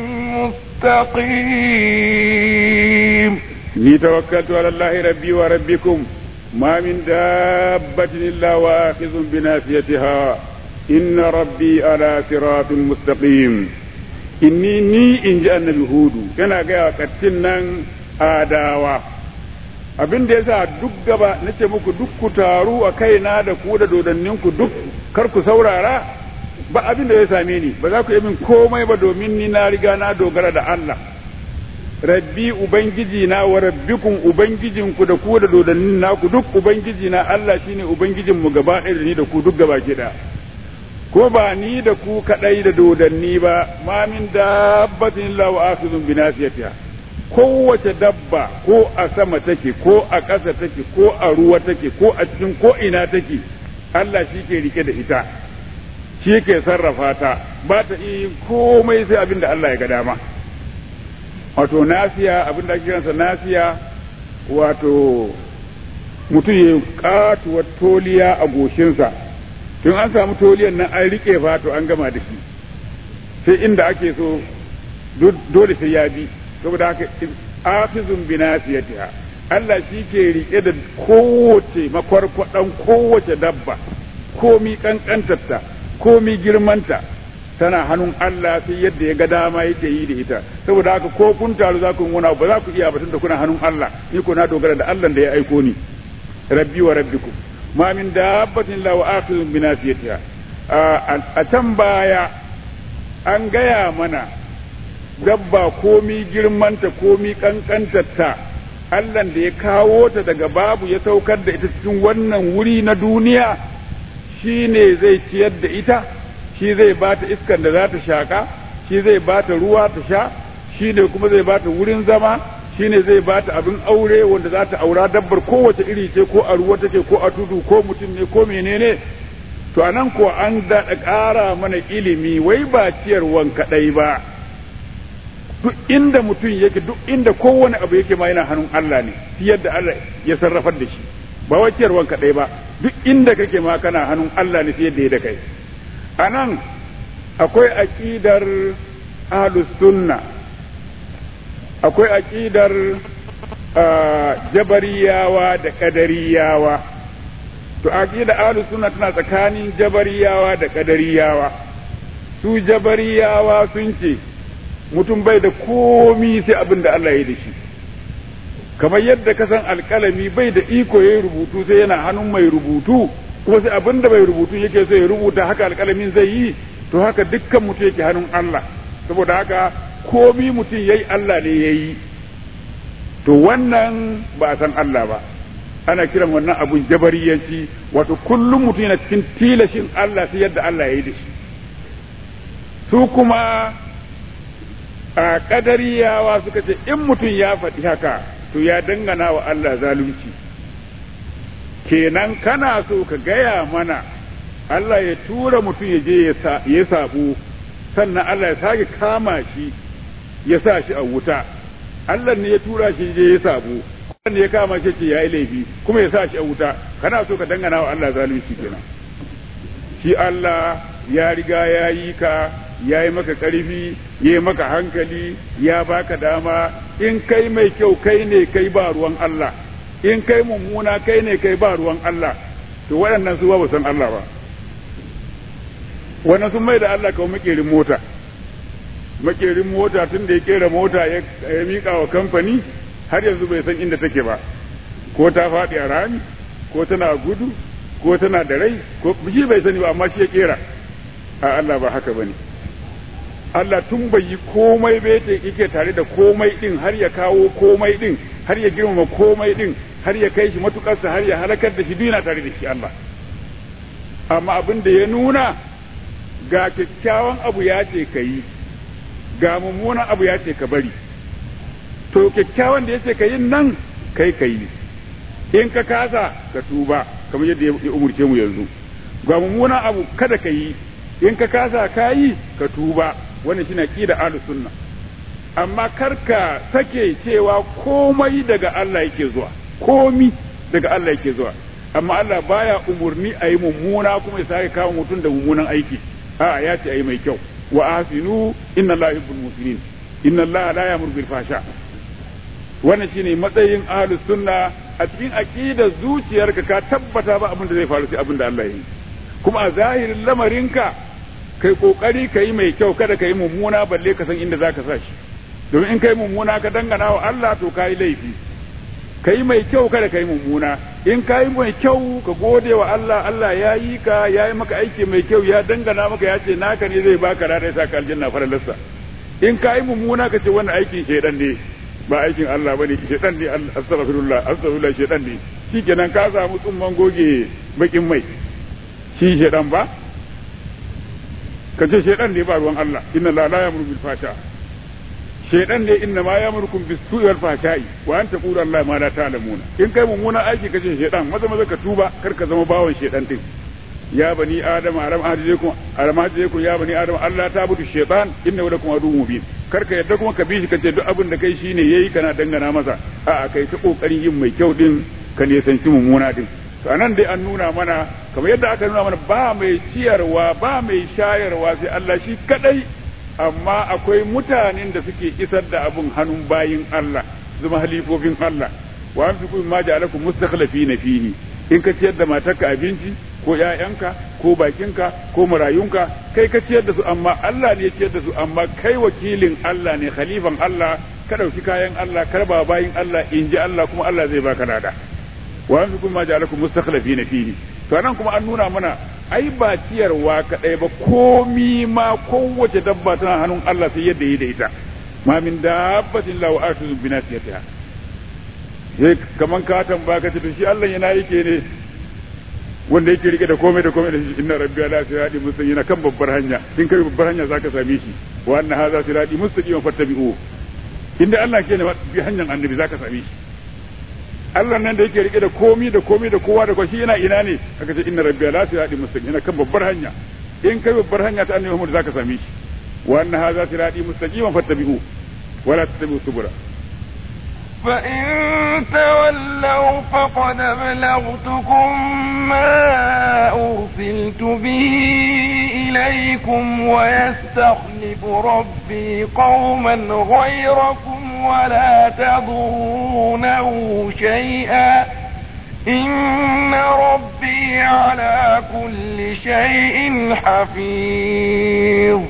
مستقيم. إني توكلت على الله ربي وربكم ما من دابة إلا وآخذ بناصيتها إن ربي على صراط مستقيم. inni in ji annabi hudu yana gaya kattin nan adawa abin da yasa duk gaba nace muku duk ku taru a kaina da ku da dodanninku duk kar ku saurara ba abin da ya same ni ba za ku yi min komai ba domin ni na riga na dogara da Allah rabbi ubangiji na wa rabbikum ubangijinku da ku da dodannin naku duk ubangiji na Allah shine ubangijin mu gaba ɗaya da ni da ku duk gaba ki da ko ba ni da ku kadai da dodanni ba ma min dabbatin illa wa akhidun bi nasiyatiha kowace dabba ko a sama take ko a ƙasa take ko a ruwa take ko a cikin ko ina take Allah shi ke rike da ita shi ke sarrafa ta ba ta iya komai sai abin da Allah ya ga dama wato nasiya abin da ake kiransa nasiya wato mutum ya katuwar toliya a goshinsa tun an samu toliyan nan an rike fato an gama da shi sai inda ake so dole sai ya bi saboda haka afizun bi nasiyatiha Allah shi ke rike da kowace makwarkwadan kowace dabba komi kankantarta komi girmanta tana hannun Allah sai yadda ya ga dama yake yi da ita saboda haka ko kun taru za ku wuna ba za ku iya batun da kuna hannun Allah ni ko na dogara da Allah da ya aiko ni rabbi wa rabbikum ma min dabbatin la wa akhidun bi nasiyatiha a can baya an gaya mana dabba komi girmanta komi kankantarta Allah da ya kawo ta daga babu ya saukar da ita cikin wannan wuri na duniya shi ne zai ciyar da ita shi zai ba ta iskan da za ta shaka shi zai ba ta ruwa ta sha shi ne kuma zai ba ta wurin zama shi ne zai ba ta abin aure wanda za ta aura dabbar kowace iri ce ko a ruwa take ko a tudu ko mutum ne ko menene to anan ko an daɗa ƙara mana ilimi wai ba ciyarwan kaɗai ba duk inda mutum yake duk inda kowane abu yake ma yana hannun Allah ne shi yadda Allah ya sarrafar da shi ba wai ciyarwan kaɗai ba duk inda kake ma kana hannun Allah ne shi yadda ya da kai anan akwai aqidar ahlus sunna akwai aqidar jabariyawa da kadariyawa to aqidar ahlus sunna tana tsakanin jabariyawa da kadariyawa su jabariyawa sun ce mutum bai da komi sai abin da Allah ya yi da shi kamar yadda ka san alƙalami bai da iko ya rubutu sai yana hannun mai rubutu kuma sai abin da bai rubutu yake so ya rubuta haka alƙalamin zai yi to haka dukkan mutum yake hannun Allah saboda haka komi mutum yayi Allah ne yayi to wannan ba a san Allah ba ana kiran wannan abun jabariyanci wato kullum mutum yana cikin tilashin Allah sai yadda Allah ya yi da shi su kuma a kadariyawa suka ce in mutum ya faɗi haka to ya dangana wa Allah zalunci kenan kana so ka gaya mana Allah ya tura mutum ya je ya sabo sannan Allah ya sake kama shi ya sa shi a wuta Allah ne ya tura shi je ya sabo Allah ne ya kama shi ce ya yi laifi kuma ya sa shi a wuta kana so ka dangana wa Allah zalunci kenan shi Allah ya riga ya yi ka, ya yi maka ƙarfi, ya yi maka hankali, ya baka dama. In kai mai kyau kai ne kai ba ruwan Allah, in kai mummuna kai ne kai ba ruwan Allah. To waɗannan su ba san Allah ba. Wannan sun mai da Allah kawai makerin mota. Makerin mota tun da ya kera mota ya miƙa wa kamfani har yanzu bai san inda take ba. Ko ta faɗi a rami, ko tana gudu, ko tana da rai, ko shi bai sani ba amma shi ya kera. A Allah ba haka bane. Allah tun bai yi komai bai yake tare da komai din har ya kawo komai din har ya girmama komai din har ya kai shi matukarsa har ya halakar da shi duk tare da shi Allah. Amma abin da ya nuna ga kyakkyawan abu ya ce ka yi, ga mummunan abu ya ce ka bari. To kyakkyawan da ya ce ka yi nan kai ka yi, in ka kasa ka tuba kamar yadda ya umurce mu yanzu. Ga mummunan abu kada ka yi, in ka kasa ka yi ka tuba. Wannan shine aqida ahlus sunna. Amma karka sake cewa komai daga Allah yake zuwa, komi daga Allah yake zuwa. Amma Allah baya umurni ayi mummuna kuma ya sake kawo mutum da mummunan aiki. A'a ya ce ayi mai kyau. Wa ahsinu inna Allaha yuhibbul muhsinin. Inna Allaha la ya'muru bil fahsha. Wannan shine matsayin ahlus sunna. A cikin aqidar zuciyarka ka tabbata ba abin da zai faru sai abin da Allah ya yi. Kuma a zahirin lamarinka kai kokari ka yi mai kyau kada ka yi mummuna balle ka san inda za ka sa shi, domin in kai mummuna ka dangana wa Allah to ka yi laifi. Ka yi mai kyau kada ka yi mummuna, in ka yi mai kyau ka gode wa Allah, Allah ya yi ka ya yi maka aiki mai kyau ya dangana maka ya ce naka ne zai baka rada ya saka aljanna faralarsa. In ka yi mummuna ka ce wannan aikin shedan ne ba aikin Allah bane, shedan ne, astaghfirullah shedan ne. Shikenan ka samu tsumman goge bakin mai shi shedan ba ka ce shaidan ne ba ruwan Allah, inna la ya'muru bil fasha. Shaidan ne inna ma ya'murukum bis su'i wal fahsha'i wa anta qulu Allah ma la ta'lamuna. In kai mummuna aiki ka ce shaidan, maza ka tuba kar ka zama bawon shaidan din. Ya bani adam aram ahdikum ya bani adam Allah ta'budu shaitan innahu lakum aduwwun mubin. Kar ka yadda kuma ka bi shi ka ce duk abin da kai shine yayi kana dangana masa. A'a kai ta kokarin yin mai kyau din ka ne sanci mummuna din. To anan dai an nuna mana kamar yadda aka nuna mana ba mai ciyarwa ba mai shayarwa sai Allah shi kadai, amma akwai mutanen da suke isar da abun hannun bayin Allah, zama halifofin Allah. Wa anfiqu mimma ja'alakum mustakhlifina fihi. In ka ciyar da matarka abinci ko ƴaƴanka ko bakinka ko marayunka kai ka ciyar da su, amma Allah ne ya ciyar da su, amma kai wakilin Allah ne, khalifan Allah, ka dauki kayan Allah karba bayin Allah inji Allah kuma Allah zai baka lada. Wa anfiqu ma ja'alakum mustakhlifina fihi. To anan kuma an nuna mana ai ba ciyarwa kadai ba, komi ma kowace dabba tana hannun Allah sai yadda yi da ita. Ma min dabbatin la wa'atu bi nasiyatiha. Sai kaman ka tambaya ka ce to shi Allah yana yake ne wanda yake rike da komai da komai da shi, inna rabbi ala sirati mustaqim, yana kan babbar hanya, in kai babbar hanya zaka same shi. Wa anna hadha sirati mustaqim fattabi'u. Inda Allah ke ne bi hanyar annabi zaka same shi. Allah nan da yake rike da komi da komi da kowa da kwashi yana ina ne, aka ce inna rabbi la sirati mustaqim, yana kan babbar hanya, in kai babbar hanya ta annabi Muhammad zaka same shi. Wa anna hadha sirati mustaqim fattabi'u wa la tattabi'u subula. فإن تولوا فقد بلغتكم ما أرسلت به إليكم ويستخلف ربي قوما غيركم ولا تضرونه شيئا إن ربي على كل شيء حفيظ.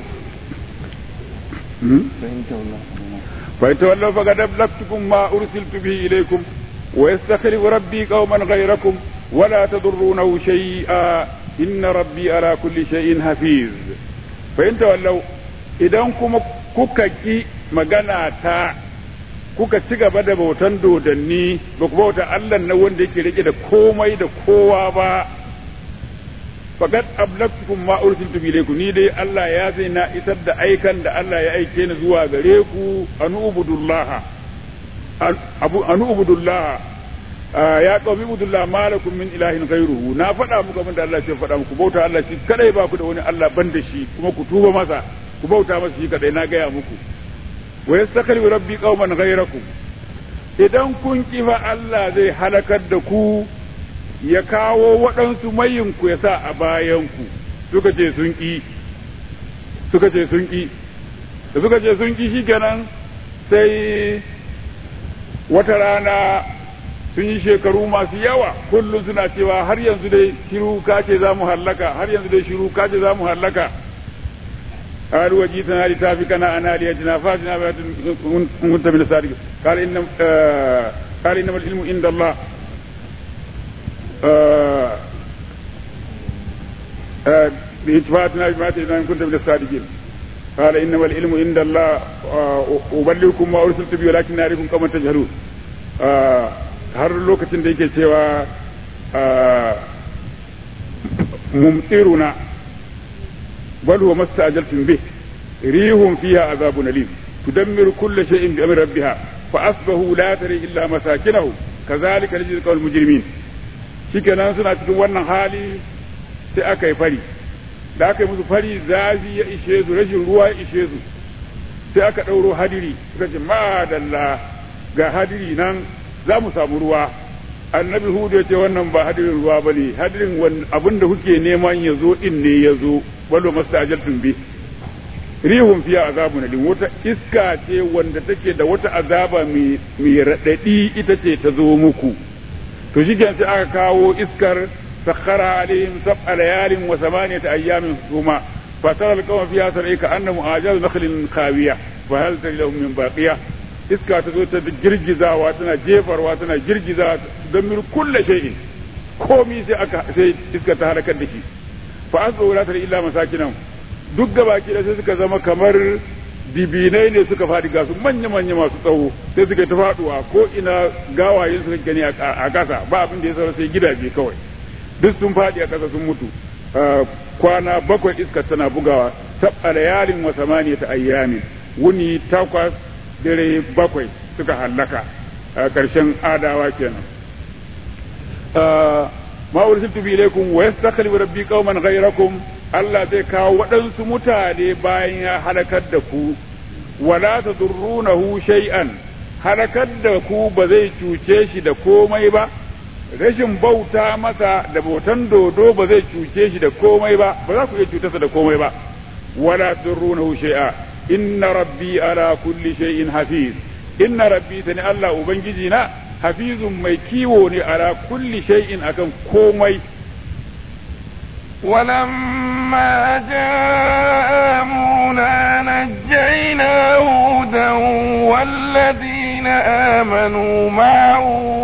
فإن تولوا فقد أبلغتكم ما أرسلت به إليكم ويستخلف ربي قوما غيركم ولا تضرونه شيئا إن ربي على كل شيء حفيظ. فإن تولوا إذا kuka ki magana ta kuka ci gaba da bautan dodanni ba ku bauta Allah na wanda yake rike da komai da kowa ba, faqad ablagtukum ma ursiltu ilaykum, ni dai Allah ya zai na isar da aikan da Allah ya aike ni zuwa gare ku. Anu ubudullah ya qaumi ubudullah ma lakum min ilahin ghayruhu. Na faɗa muku abin da Allah ya faɗa muku, bauta Allah shi kadai, ba ku da wani Allah ban da shi, kuma ku tuba masa ku bauta masa shi kadai, na gaya muku. Wa yastakhlifu rabbi qauman ghayrakum, idan kun kifa Allah zai halakar da ku, ya kawo waɗansu mayinku ya sa a bayanku, suka ce sun ƙi da suka ce sun ƙi shikenan sai wata rana sun yi shekaru masu yawa kullum suna cewa har yanzu dai shiru kace za mu hallaka har yanzu dai shiru kace za mu hallaka قالوا وجيتنا لتافكنا عن آلهتنا فاتنا بما كنت من الصادقين قال إنما العلم عند الله فاتنا بما كنت من الصادقين قال إنما العلم عند الله أبلغكم ما أرسلت به ولكن أعرفكم كما تجهلون har lokacin da yake cewa mumtiruna بل هو ما استعجلتم به ريح فيها عذاب أليم تدمر كل شيء بأمر ربها فأصبحوا لا تري إلا مساكنهم كذلك نجزي القوم المجرمين shikenan suna cikin wannan hali sai aka yi fari da aka yi musu fari zafi ya ishe su rashin ruwa ya ishe su sai aka ɗauro hadiri suka ce madalla ga hadiri nan za mu samu ruwa annabi hudu ya ce wannan ba hadirin ruwa ba ne hadirin abin da kuke neman ya zo din ne ya zo wallo mastajaltum bi rihum fiya azabun alim wata iska ce wanda take da wata azaba mai radadi ita ce ta zo muku to shi sai aka kawo iskar sakhara alaihim sab'a layalin wa thamaniyata ayyamin huma fatara alqawma fiha sarika annahu ajaz nakhlin khawiya fa hal lahum min baqiya iska ta zo ta girgizawa tana jefarwa tana girgizawa don min kulle shay'in komi sai iska ta halakar da shi fa asbahu la tara illa masakinan duk gabaki da sai suka zama kamar dibinai ne suka fadi ga su manya masu tsawo sai suka ta faduwa ko ina gawayen suka gani a kasa ba abin da ya saura sai gidaje kawai duk sun fadi a kasa sun mutu kwana 7 iska tana bugawa sab'a layalin wa 8 ayyamin wuni 8 dare 7 suka hallaka a ƙarshen adawa kenan ma ursiltu bi ilaykum wa yastakhlifu rabbi qauman ghayrakum Allah zai kawo waɗansu mutane bayan ya halakar da ku wala tadurrunahu shay'an halakar da ku ba zai cuce shi da komai ba rashin bauta masa da bautan dodo ba zai cuce shi da komai ba ba za ku iya cutarsa da komai ba wala tadurrunahu shay'a inna rabbi ala kulli shay'in hafiz inna rabbi sani Allah ubangiji na hafizun mai kiwo ne ala kulli shay'in akan komai ولما جاء أمرنا نجينا هودا والذين آمنوا معه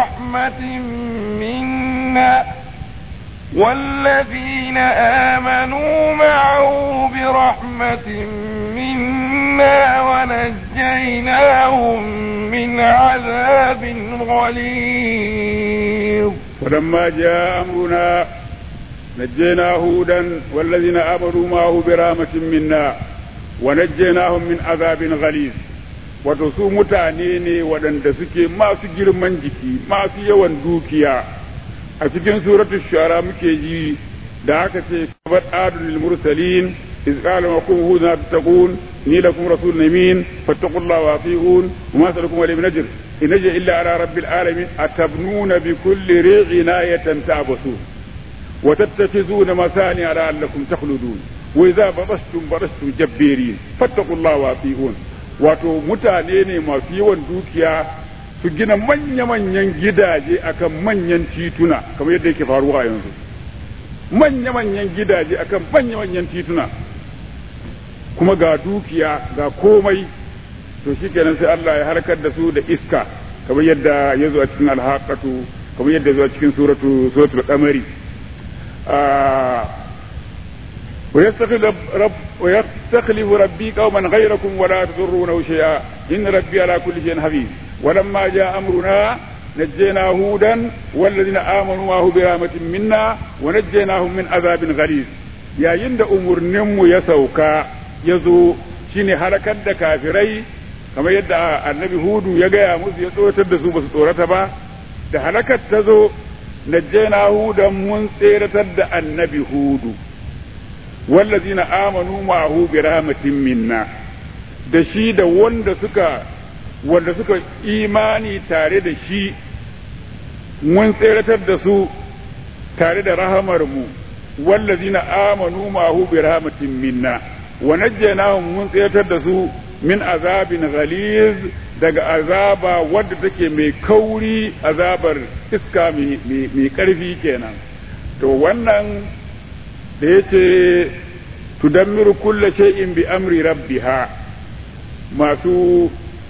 برحمة منا ونجيناهم من عذاب غليظ ولما جاء أمرنا نجينا هودا والذين آمنوا معه برحمة منا ونجيناهم من عذاب غليظ wato su mutane ne waɗanda suke masu girman jiki masu yawan dukiya a cikin suratul shu'ara muke ji da aka ce kabat adul mursalin iz qala wa qum hudna tattaqun ni lakum rasulun amin fattaqullaha wa ati'un wa ma salakum alayhi min ajr in ajra illa ala rabbil alamin atabnuna bi kulli ri'in ayatan ta'busun wa tattakhizuna masani'a la'allakum takhludun wa idza badashtum jabbirin fattaqullaha wa ati'un wato mutane ne masu yawan dukiya su gina manya-manyan gidaje akan manyan tituna kamar yadda yake faruwa yanzu manya-manyan gidaje akan manya-manyan tituna kuma ga dukiya ga komai to shikenan sai Allah ya harkar da su da iska kamar yadda ya zo a cikin alhaqatu kamar yadda ya zo a cikin suratul qamari ويستخلف ربي قوما غيركم ولا تضرونه شيئا إن ربي على كل شيء حفيظ ولما جاء أمرنا نجينا هودا والذين آمنوا معه برحمة منا ونجيناهم من عذاب غليظ يا يند أمر نم يسوكا يزو شيني حركة كافري كما يدعى النبي هود يجا مز يسوع تدسو بس تورتها ده حركة تزو نجينا هودا من سيرة النبي هود والذين آمنوا معه برحمة منا da shi da wanda suka imani tare da shi mun tseratar da su tare da rahamar mu wallazina amanu ma'ahu bi rahmatin minna wa najjaynahum mun tsayatar da su min azabin ghaliz daga azaba wadda take mai kauri, azabar iska mai karfi kenan. To wannan da yace tudammiru kulla shay'in bi amri rabbiha, masu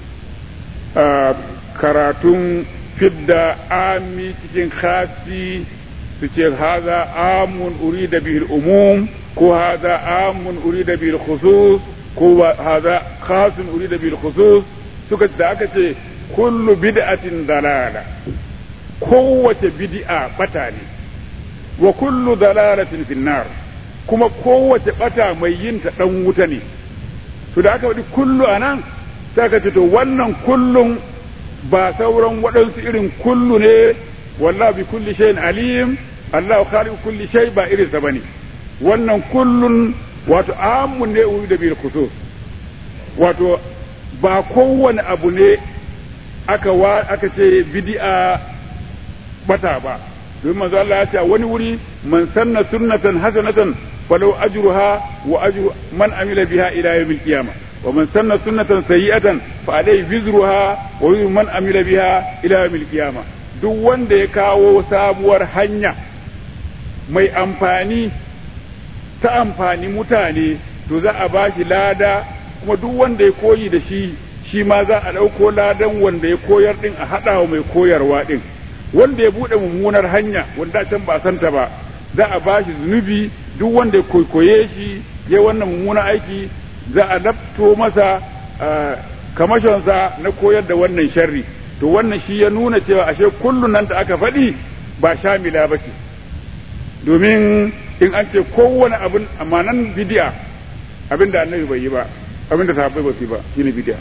karatun fidda ami cikin khasi su ce haza amun urida bihi umum ko haza amun urida bihi khusus ko haza khasun urida bihi khusus, suka da aka ce kullu bid'atin dalala, kowace bid'a bata ne, wa kullu dalalatin finnar, kuma kowace bata mai yin ta dan wuta ne. To da aka faɗi kullu anan sai ka ce to wannan kullun ba sauran waɗansu irin kullu ne, wallahu bi kulli shay'in alim, Allahu khaliqu kulli shay, ba irin sa bane. Wannan kullun wato amun ne uri da bil khusus, wato ba kowane abu ne aka ce bid'a bata ba. domin manzo Allah ya ce wani wuri man sanna sunnatan hasanatan falau ajruha wa ajru man amila biha ila yawmil qiyamah wa man sanna sunnatan sayyi'atan fa alayhi wizruha wa wizru man amila biha ila yawmil qiyamah. Duk wanda ya kawo sabuwar hanya mai amfani ta amfani mutane to za a bashi lada, kuma duk wanda ya koyi da shi ma za a ɗauko ladan wanda ya koyar din a haɗawa mai koyarwa din. Wanda ya buɗe mummunar hanya wanda can ba santa ba za a bashi zunubi, duk wanda ya koye shi ya wannan mummunan aiki za a lafto masa kamashonsa na koyar da wannan sharri. To wannan shi ya nuna cewa ashe kullun nan da aka faɗi ba shamila ba ce, domin in an ce kowane abin amma nan bidiya abin da annabi bai yi ba, abin da sahabbai ba su yi ba shine bidiya,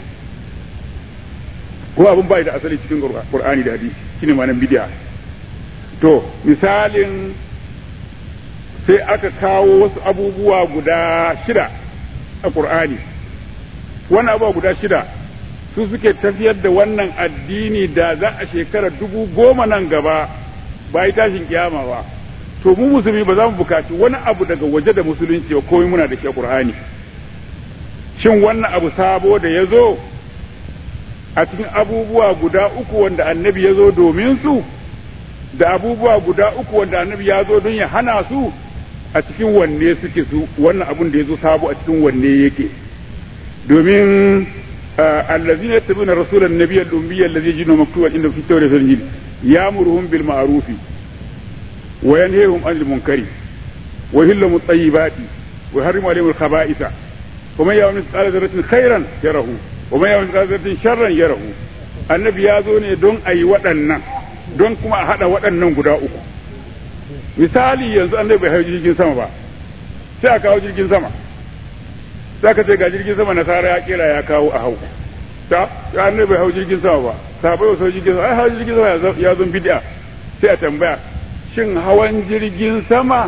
ko abin bai da asali cikin Qur'ani da hadisi shine ma nan bidiya. To misalin sai aka kawo wasu abubuwa guda 6 a Qur'ani, wannan abubuwa guda 6 su suke tafiyar da wannan addini da za a shekara 10,000 nan gaba ba yi tashin kiyama ba. To mu musulmi ba za mu bukaci wani abu daga waje da musulunci ba, komai muna da shi a Qur'ani. Shin wannan abu sabo da ya zo a cikin abubuwa guda 3 wanda annabi ya zo domin su, da abubuwa guda 3 wanda annabi ya zo don ya hana su, a cikin wanne suke su, wannan abun da ya zo sabo a cikin wanne yake? Domin allazina yattabi'una rasulan nabiyyal ummiyya allazi yajidunahu maktuban inda fi tawrati wal injil ya'muruhum bil ma'ruf wa yanhahum 'anil munkari wa yuhillu at-tayyibati wa yuharrimu 'alayhim al-khaba'itha wa man ya'mal mithqala dharratin khairan yarahu wa man ya'mal mithqala dharratin sharran yarahu. Annabi ya zo ne don ayi waɗannan, don kuma a hada waɗannan guda 3. Misali yanzu annabi bai hau jirgin sama ba, sai a kawo jirgin sama, sai ka ce ga jirgin sama nasara ya kera ya kawo a hau, ta ya annabi bai hau jirgin sama ba, sabai wasu jirgin sama, ai hau jirgin sama ya zo bid'a. Sai a tambaya, shin hawan jirgin sama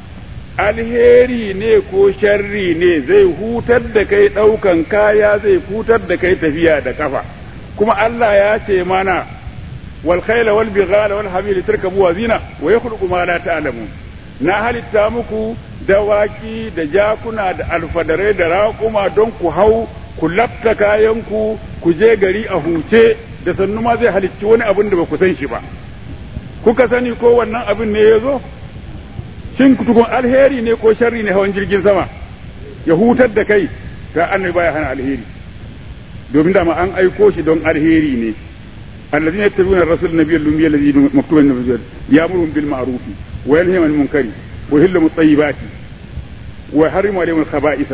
alheri ne ko sharri ne? Zai hutar da kai ɗaukan kaya, zai hutar da kai tafiya da kafa. Kuma Allah ya ce mana wal khayla wal bighala wal hamira tarkabuha zina wa yakhluqu ma la ta'lamun. Na halitta muku dawaki da jakuna da alfadarai da raƙuma don ku hau ku lafta kayanku ku je gari a huce, da sannu ma zai halicci wani abin da ba ku san shi ba. Kuka sani ko wannan abin ne ya zo? Shin tukun alheri ne ko sharri ne hawan jirgin sama ya hutar da kai? Ta annabi baya hana alheri, domin da ma an aiko shi don alheri ne. الذين يتبعون الرسول النبي الأمي الذي مكتوب النبي يأمرهم بالمعروف وينهى عن المنكر ويحل الطيبات ويحرم عليهم الخبائث.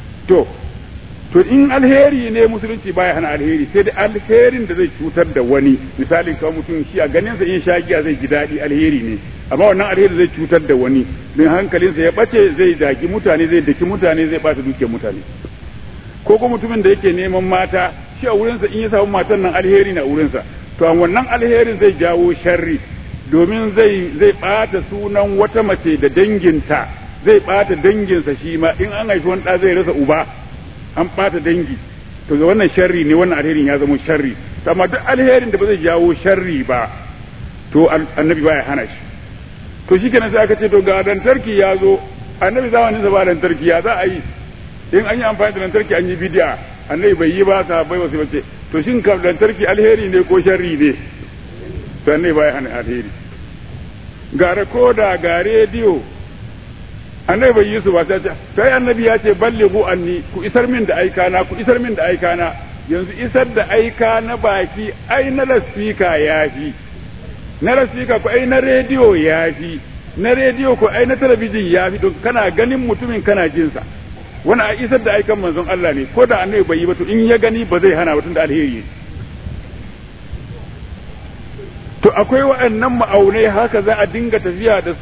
to in alheri ne musulunci baya hana alheri, sai da alherin da zai cutar da wani. Misalin kawai mutum shi a ganin sa in shagiya zai ji daɗi alheri ne, amma wannan alheri zai cutar da wani, don hankalinsa ya bace, zai daki mutane, zai daki mutane, zai bata dukiyar mutane. Ko kuma mutumin da yake neman mata, shi a wurinsa in ya samu matan nan alheri na wurinsa, to wannan alherin zai jawo sharri, domin zai bata sunan wata mace da danginta, zai bata danginsa shi ma. In an haifi wani ɗa zai rasa uba, an bata dangi, to ga wannan sharri ne, wannan alherin ya zama sharri. Amma duk alherin da ba zai jawo sharri ba to annabi baya hana shi. to shikenan sai aka ce to ga lantarki ya zo annabi zamanin sa ba lantarki ya za a yi in an yi amfani da lantarki an yi bid'a annabi bai yi ba sahabbai ba su bace to shin ka lantarki alheri ne ko sharri ne to annabi bai hana alheri ga rekoda ga rediyo annabi bai yi su ba sai annabi ya ce ballighu anni ku isar min da aikana ku isar min da aikana yanzu isar da aika na baki ai na lasfika yafi na lasfika ko ai na rediyo yafi na rediyo ko ai na talabijin yafi don kana ganin mutumin kana jin sa wani a isar da aikan manzon Allah ne ko da annabi bai yi ba to in ya gani ba zai hana ba tunda alheri to akwai waɗannan ma'aunai haka za a dinga tafiya da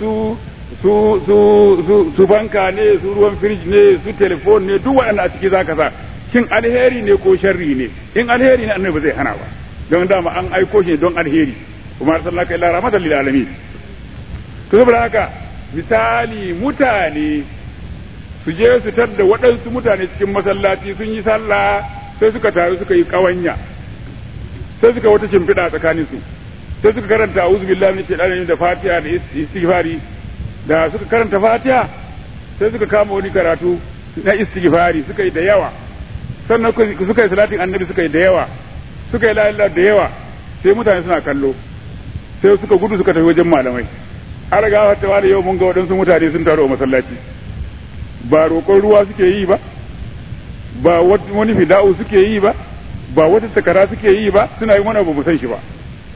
su banka ne su ruwan firij ne su telefon ne duk waɗanda a ciki zaka sa shin alheri ne ko sharri ne in alheri ne annabi ba zai hana ba don dama an aiko shi don alheri kuma arsalnaka ila rahmatan lil alamin to saboda haka misali mutane su je su tadda waɗansu mutane cikin masallaci sun yi sallah sai suka taru suka yi kawanya sai suka wata shimfiɗa tsakanin su sai suka karanta a'udhu billahi minash shaitanir rajim da Fatiha da istighfari da suka karanta Fatiha sai suka kama wani karatu na istighfari suka yi da yawa sannan suka yi salatin annabi suka yi da yawa suka yi la ilaha da yawa sai mutane suna kallo sai suka gudu suka tafi wajen malamai an riga wata wani yau mun ga waɗansu mutane sun taru a masallaci ba roƙon ruwa suke yi ba ba wani fida'u suke yi ba ba wata takara suke yi ba suna yi mana ba mu san shi ba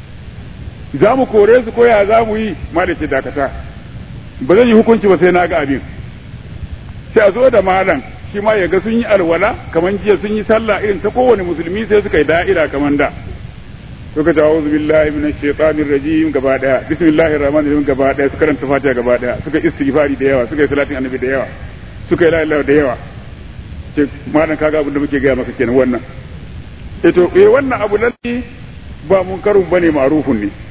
za mu kore su koya za mu yi ma da ce dakata ba zan yi hukunci ba sai na ga abin sai a zo da malam shi ma ya ga sun yi alwala kamar jiya sun yi sallah irin ta kowane musulmi sai suka yi da'ira kamar da suka ta a'udhu billahi minash shaitanir rajim gaba daya bismillahir rahmanir rahim gaba daya suka karanta fatiha gaba daya suka istighfari da yawa suka yi salatin annabi da yawa suka yi la ilaha da yawa ce malam kaga abin da muke gaya maka kenan wannan wannan abu lalle ba munkarun bane ma'rufun ne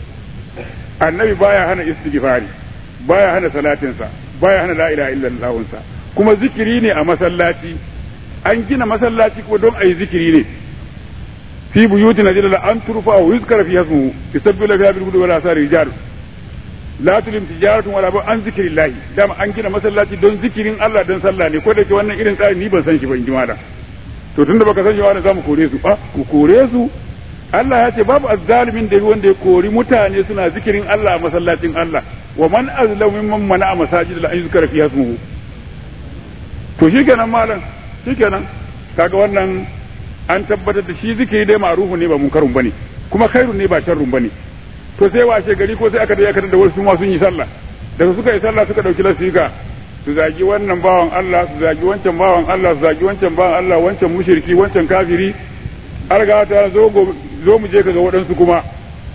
annabi baya hana istighfari baya hana salatinsa baya hana la ilaha illallah sa kuma zikiri ne a masallaci an gina masallaci ko don ayi zikiri ne fi buyutin ajalla an turfa wa yuzkar fi hasmu yusabbihu fiha bil ghudwi wal asari rijal la tulim tijaratun wala an zikrillah dama an gina masallaci don zikirin Allah don sallah ne ko da ke wannan irin tsari ni ban san shi ba in ji malam to tunda baka san shi wani zamu kore su ku kore su Allah ya ce babu azzalimin da wanda ya kori mutane suna zikirin Allah a masallacin Allah wa man azlamu mimman mana'a masajid la yuzkara fi hasmuhu to shikenan malam shikenan kaga wannan an tabbatar da shi zikiri dai ma'rufu ne ba munkarun bane kuma khairun ne ba sharrun bane to sai washe gari ko sai aka da da wasu ma sun yi sallah daga suka yi sallah suka dauki lasika su zagi wannan bawan Allah su zagi wancan bawan Allah su zagi wancan bawan Allah wancan mushriki wancan kafiri arga ta zo mu je kaga waɗansu kuma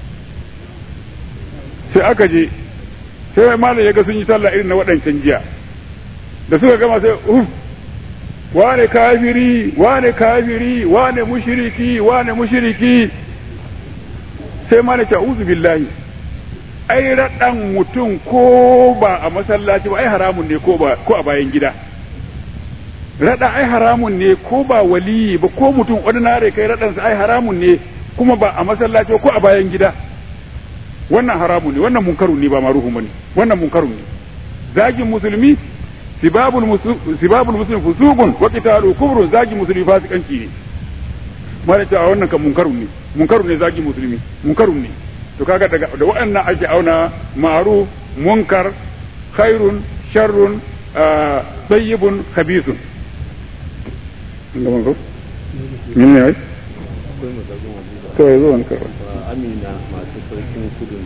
sai aka je sai malam ya ga sun yi sallah irin na waɗancan jiya da suka gama sai wane kafiri wane kafiri wane mushriki sai malam ta uzu billahi ai raɗan mutum ko ba a masallaci ba ai haramun ne ko a bayan gida raɗa ai haramun ne ko ba waliyi ba ko mutum ordinary kai raɗansa ai haramun ne kuma ba a masallaci ko a bayan gida wannan haramun ne wannan munkarun ne ba maruhun bane wannan munkarun ne zagin musulmi sibabul muslim fusuqun wa qitalu kufrun zagin musulmi fasikanci ne mara ta wannan kan munkarun ne zagin musulmi munkarun ne to kaga da waɗannan ake auna ma'ruf munkar khairun sharrun tayyibun khabithun ngaman ko min ne ai to yazo an karba amina masu sarkin kudin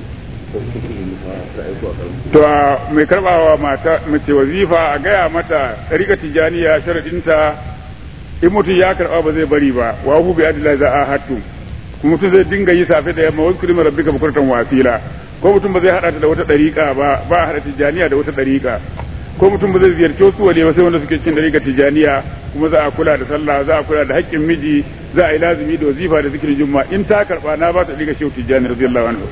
to mai karbawa mata mace wazifa a gaya mata rika tijaniya sharadinta in mutum ya karba ba zai bari ba wa hu bi adillahi za a hatu kuma mutum zai dinga yi safe da yamma wasu kulima rabbika bukuratan wasila ko mutum ba zai hada ta da wata dariƙa ba a hada tijaniya da wata dariƙa ko mutum ba zai ziyarci wasu wale ba sai wanda suke cikin dariƙa tijaniya kuma za a kula da sallah za a kula da haƙƙin miji za a yi lazimi da wazifa da zikirin juma'a in ta karba na ba ta dariƙa shehu tijani radiyallahu anhu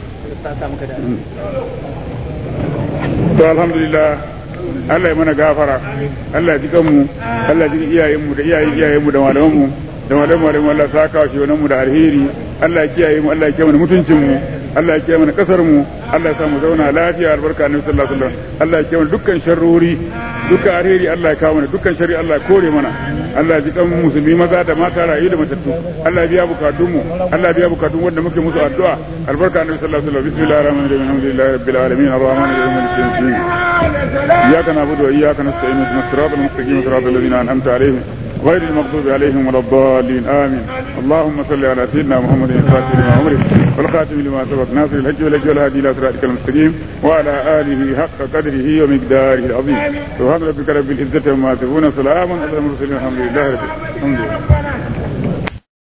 to alhamdulillah Allah ya mana gafara Allah ya ji kanmu Allah ya ji iyayenmu da iyayenmu da malamanmu da malamanmu Allah ya saka shi wannan mu da alheri Allah ya kiyaye mu Allah ya kiyaye mu mutuncin mu Allah ya kiyaye mana kasar mu Allah ya sa mu zauna lafiya albarka annabi sallallahu alaihi wasallam Allah ya kiyaye dukkan sharrori dukkan alheri Allah ya kawo mana dukkan shari Allah ya kore mana Allah ya ji kan musulmi maza da mata rayu da matattu Allah ya biya bukatun mu Allah ya biya bukatun wanda muke musu addu'a albarka annabi sallallahu alaihi wasallam bismillahir rahmanir rahim alhamdulillahi rabbil alamin arrahmanir rahim maliki yawmiddin iyyaka na'budu wa iyyaka nasta'in ihdinas siratal mustaqim siratal ladzina an'amta alaihim غير المغضوب عليهم ولا الضالين آمين اللهم صل على سيدنا محمد الفاتح لما أمرك والخاتم لما سبق ناصر الحج والهدي والهادي إلى صراطك المستقيم وعلى آله حق قدره ومقداره العظيم سبحان ربك رب العزة عما يصفون سلام على المرسلين الحمد لله رب العالمين